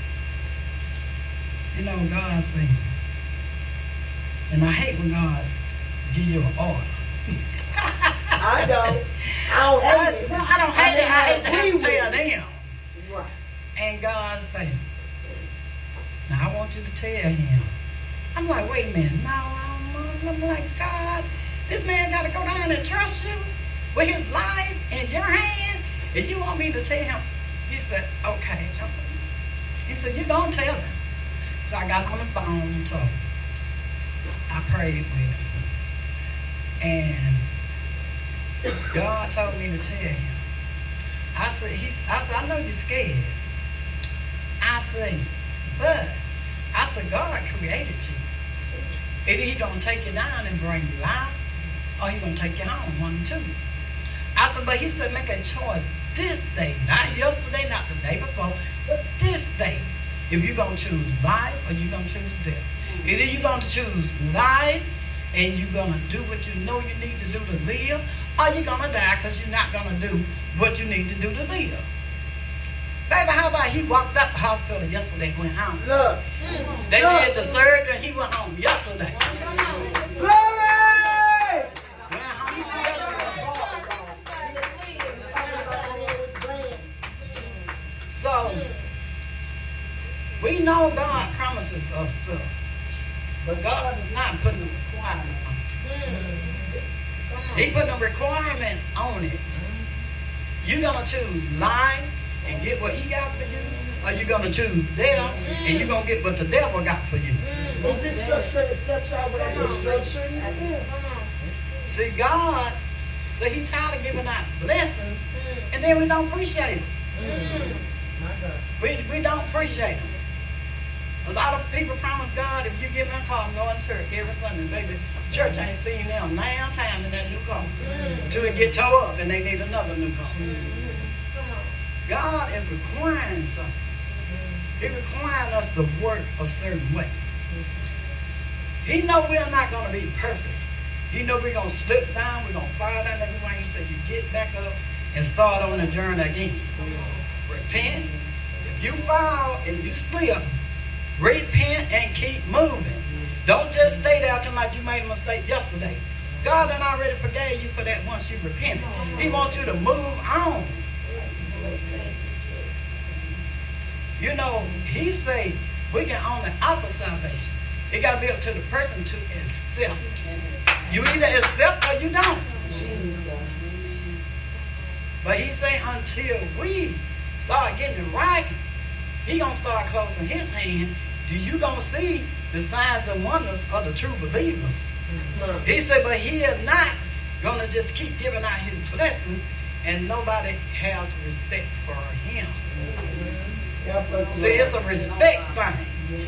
You know, God said, and I hate when God give you an order. I don't hate it. No, I don't hate it. I hate to have to tell them. Right. And God said, now I want you to tell him. I'm like, wait a minute. No, I'm like, God, this man got to go down and trust you with his life in your hand. And you want me to tell him? He said, okay. He said, you don't tell him. So I got on the phone, so I prayed with him. And God told me to tell him. I said, I know you're scared. I said, but God created you. Either he gonna take you down and bring you out, or he gonna take you home, one and two. I said, but he said, make a choice this day, not yesterday, not the day before, but this day. If you're gonna choose life or you're gonna choose death. Either you're gonna choose life and you're gonna do what you know you need to do to live, or you're gonna die because you're not gonna do what you need to do to live. Baby, how about he walked out the hospital yesterday and went home? Look. They did the surgery and he went home yesterday. Glory! Went home yesterday. So, we know God promises us stuff, but God is not putting a requirement on it. He putting a requirement on it. You're going to choose life and get what he got for you, or you're going to choose death and you're going to get what the devil got for you. Is this structure the steps out with this structure? See, God, so he tired of giving out blessings, and then we don't appreciate them. We don't appreciate them. A lot of people promise God, if you give me a car, I'm going to church every Sunday. Baby, church ain't seen them 9 times in that new car. Until it get tore up and they need another new car. God is requiring something. He's requiring us to work a certain way. He know we're not going to be perfect. He know we're going to slip down, we're going to fall down everywhere. He said, you get back up and start on the journey again. Repent. If you fall and you slip, repent and keep moving. Don't just stay there till like you made a mistake yesterday. God done already forgave you for that once you repented. He wants you to move on. You know, he say we can only offer salvation. It got to be up to the person to accept. You either accept or you don't. Jesus. But he say until we start getting it right, he going to start closing his hand. You going to see the signs and wonders of the true believers. He said, but he is not going to just keep giving out his blessing and nobody has respect for him. See, it's a respect thing.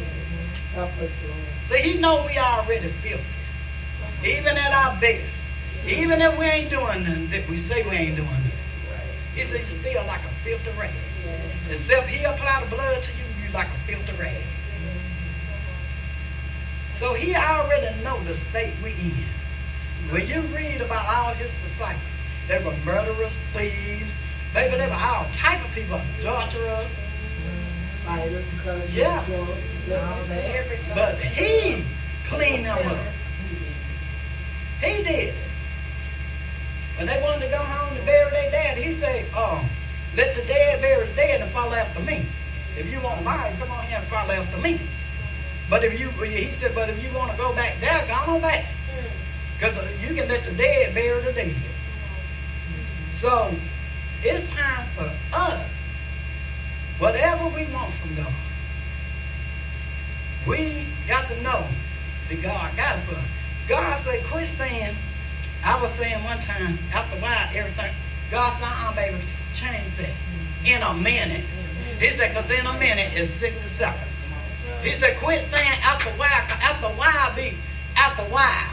See, he know we already filthy. Even at our best. Even if we ain't doing nothing that we say we ain't doing nothing. He said, you're still like a filthy rag. Except he apply the blood to you, you're like a filthy rag. So he already know the state we in. When you read about all his disciples, they were murderers, thieves, maybe they were all type of people, adulterers, Fighters, cussers, yeah. drunks, But he cleaned them up. He did. When they wanted to go home to bury their dad, he said, oh, Let the dead bury the dead and follow after me. If you want life, come on here and follow after me. But if you, he said, but if you want to go back there, go on back. Because you can let the dead bury the dead. So it's time for us, whatever we want from God, we got to know that God got it for us. God said, quit saying, I was saying one time, after a while, everything, God said, I'm able to change that in a minute. He said, because in a minute is 60 seconds. He said, quit saying after a while, because after a while be after a while.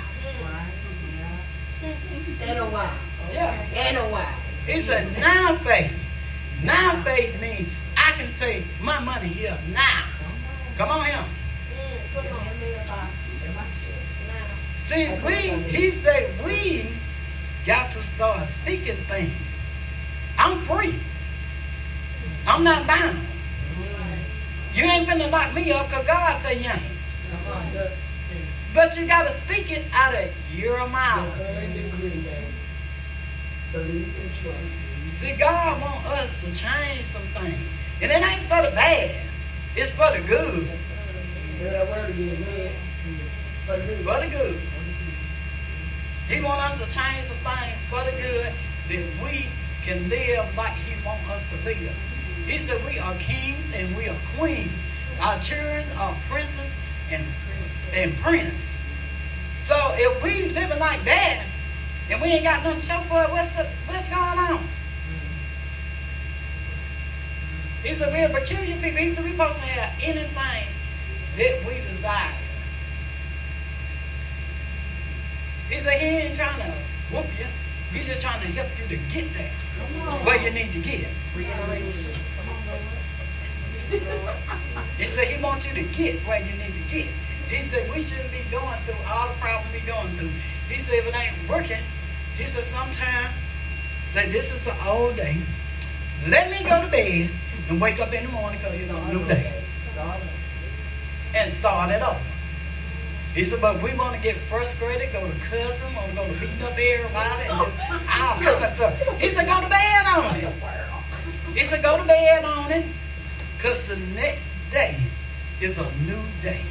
In a while. Yeah. In a while. He said, now faith. Now faith means I can say my money here now. Come on here. See, he said we got to start speaking things. I'm free. I'm not bound. You ain't finna lock me up because God said you ain't. But you got to speak it out of your mouth. Believe and trust. See, God wants us to change some things. And it ain't for the bad. It's for the good. That word again, good. For the good. For the good. He wants us to change some things for the good that we can live like he wants us to live. He said we are kings and we are queens. Our children are princes and prince. So if we living like that and we ain't got nothing to show for it, what's going on? He said we're peculiar people. He said we're supposed to have anything that we desire. He said he ain't trying to whoop you. He's just trying to help you to get there where you need to get. He said he wants you to get where you need to get. He said we shouldn't be going through all the problems we're going through. He said if it ain't working, he said sometimes, say this is an old day. Let me go to bed and wake up in the morning because it's a new day. And start it over. He said, but we want to get frustrated, go to cussing, or go to beating up everybody, and all kind of stuff. He said, go to bed on it. He said, go to bed on it, because the next day is a new day.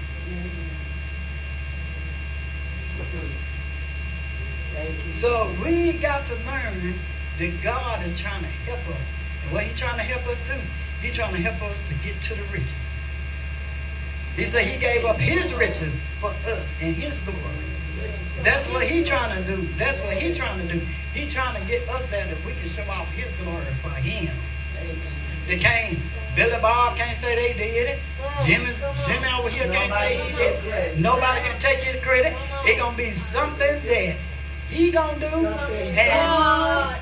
So we got to learn that God is trying to help us. And what he's trying to help us do, he's trying to help us to get to the riches. He said he gave up his riches for us and his glory. That's what he's trying to do. That's what he's trying to do. He's trying to get us there that we can show off his glory for him. They can't, Billy Bob can't say they did it. Jimmy over here can't say he did it. Nobody can take his credit. It's going to be something that he going to do. Something God.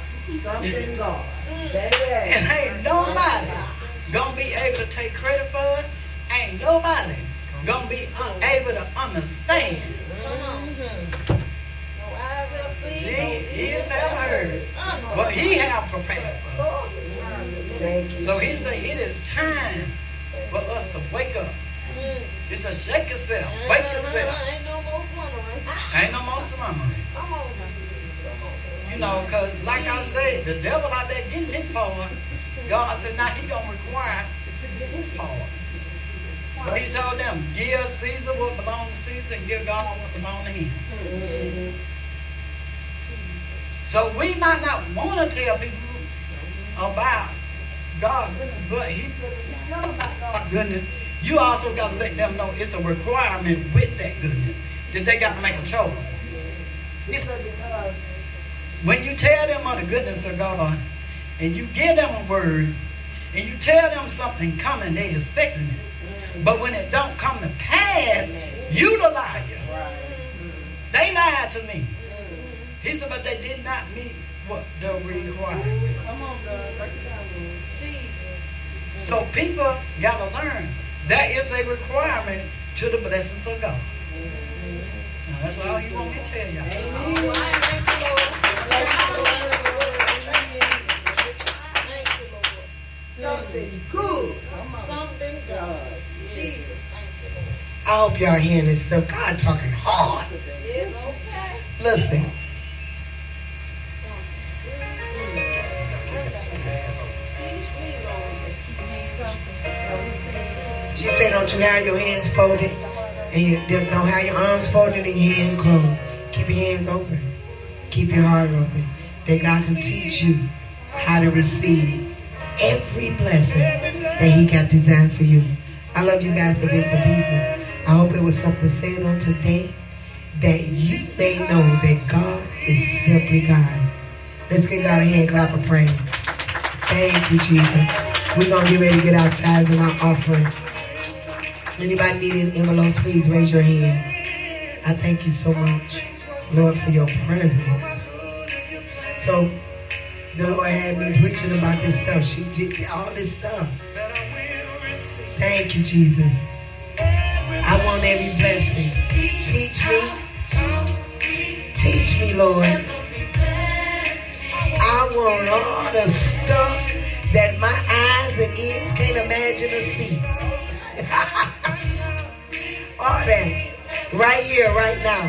And ain't nobody going to be able to take credit for it. Ain't nobody gonna be able to understand. No eyes have seen, ears have heard what he have prepared for us. Thank you. So he said it is time for us to wake up. It's a shake yourself, wake yourself. Ain't no more slumbering. Ain't no more slumbering. Come on. You know, because like I said, the devil out there getting his part. God said now he gonna require to get his part. He told them, give Caesar what belongs to Caesar and give God what belongs to him. So we might not want to tell people about God's goodness, but he tell them about God's goodness. You also got to let them know it's a requirement with that goodness, that they got to make a choice. He said because when you tell them of the goodness of God, and you give them a word, and you tell them something coming, they expecting it. But when it don't come to pass, you the liar. They lied to me. He said, but they did not meet what the requirement. Come on, God. Break it down, Lord. Jesus. So people got to learn that is a requirement to the blessings of God. Now, that's all he want me to tell y'all. Thank you, Lord. Something good. Something good. Jesus, thank you, Lord. I hope y'all hearing this stuff. God talking hard. It's okay. Listen. See, She said, don't you have your hands folded and you don't have your arms folded and your hands closed. Keep your hands open. Keep your heart open. That God can teach you how to receive every blessing that He got designed for you. I love you guys to bits and pieces. I hope it was something said on today that you may know that God is simply God. Let's give God a hand clap of praise. Thank you, Jesus. We're going to get ready to get our tithes and our offering. Anybody need any envelopes, please raise your hands. I thank you so much, Lord, for your presence. So, the Lord had me preaching about this stuff. She did all this stuff. Thank you, Jesus. I want every blessing. Teach me, Lord. I want all the stuff that my eyes and ears can't imagine or see. All that. Right here, right now.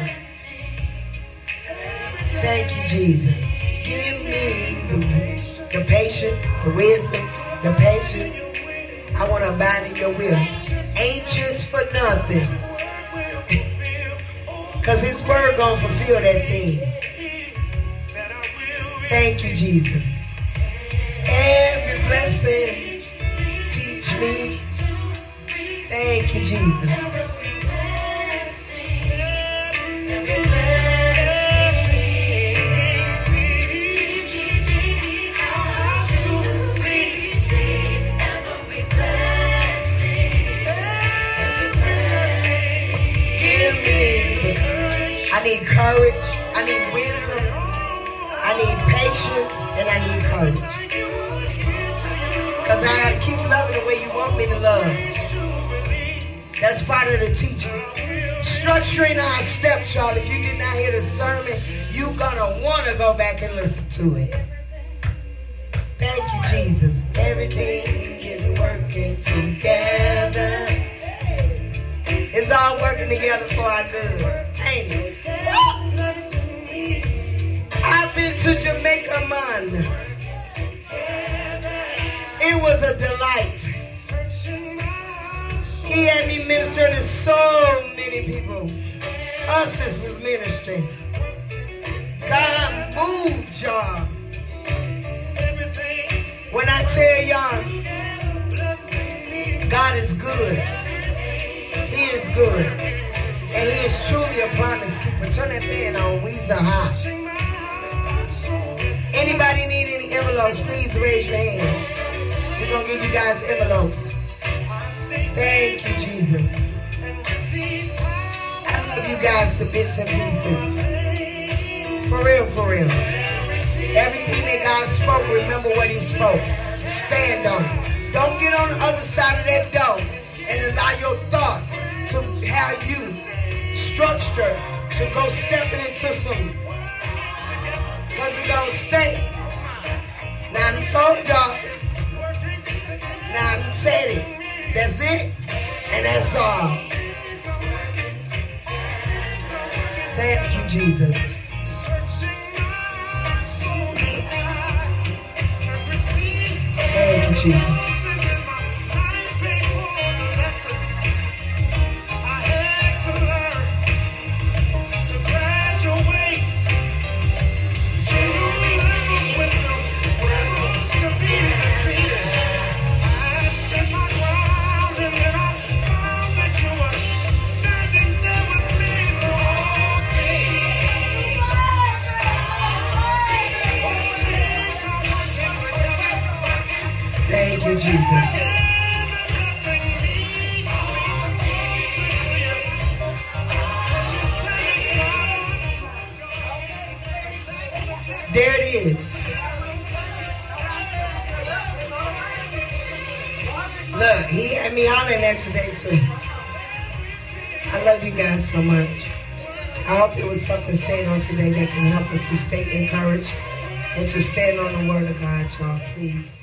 Thank you, Jesus. Give me the patience, the wisdom, the patience. I want to abide in your will. Anxious for nothing. Because His word going to fulfill that thing. Thank you, Jesus. Every blessing, teach me. Thank you, Jesus. I need courage, I need wisdom, I need patience, and I need courage. Because I got to keep loving the way you want me to love. That's part of the teaching. Structuring our steps, y'all. If you did not hear the sermon, you're going to want to go back and listen to it. Thank you, Jesus. Everything is working together. It's all working together for our good. Ain't it? I've been to Jamaica, man. It was a delight. He had me ministering to so many people. Us was ministering. God moved y'all. When I tell y'all, God is good. He is good. And He is truly a promise keeper. Turn that fan on. We's a high. Anybody need any envelopes, please raise your hands. We're going to give you guys envelopes. Thank you, Jesus. I love you guys to bits and pieces. For real, for real. Everything that God spoke, remember what He spoke. Stand on it. Don't get on the other side of that door and allow your thoughts to have you structured to go stepping into some. Because it's going to stay. Now I done told y'all. Now I done said it. That's it. And that's all. Thank you, Jesus. Thank you, Jesus. Thank you, Jesus. There it is. Look, he had me hollering that today too. I love you guys so much. I hope it was something said on today that can help us to stay encouraged and to stand on the word of God, y'all, please.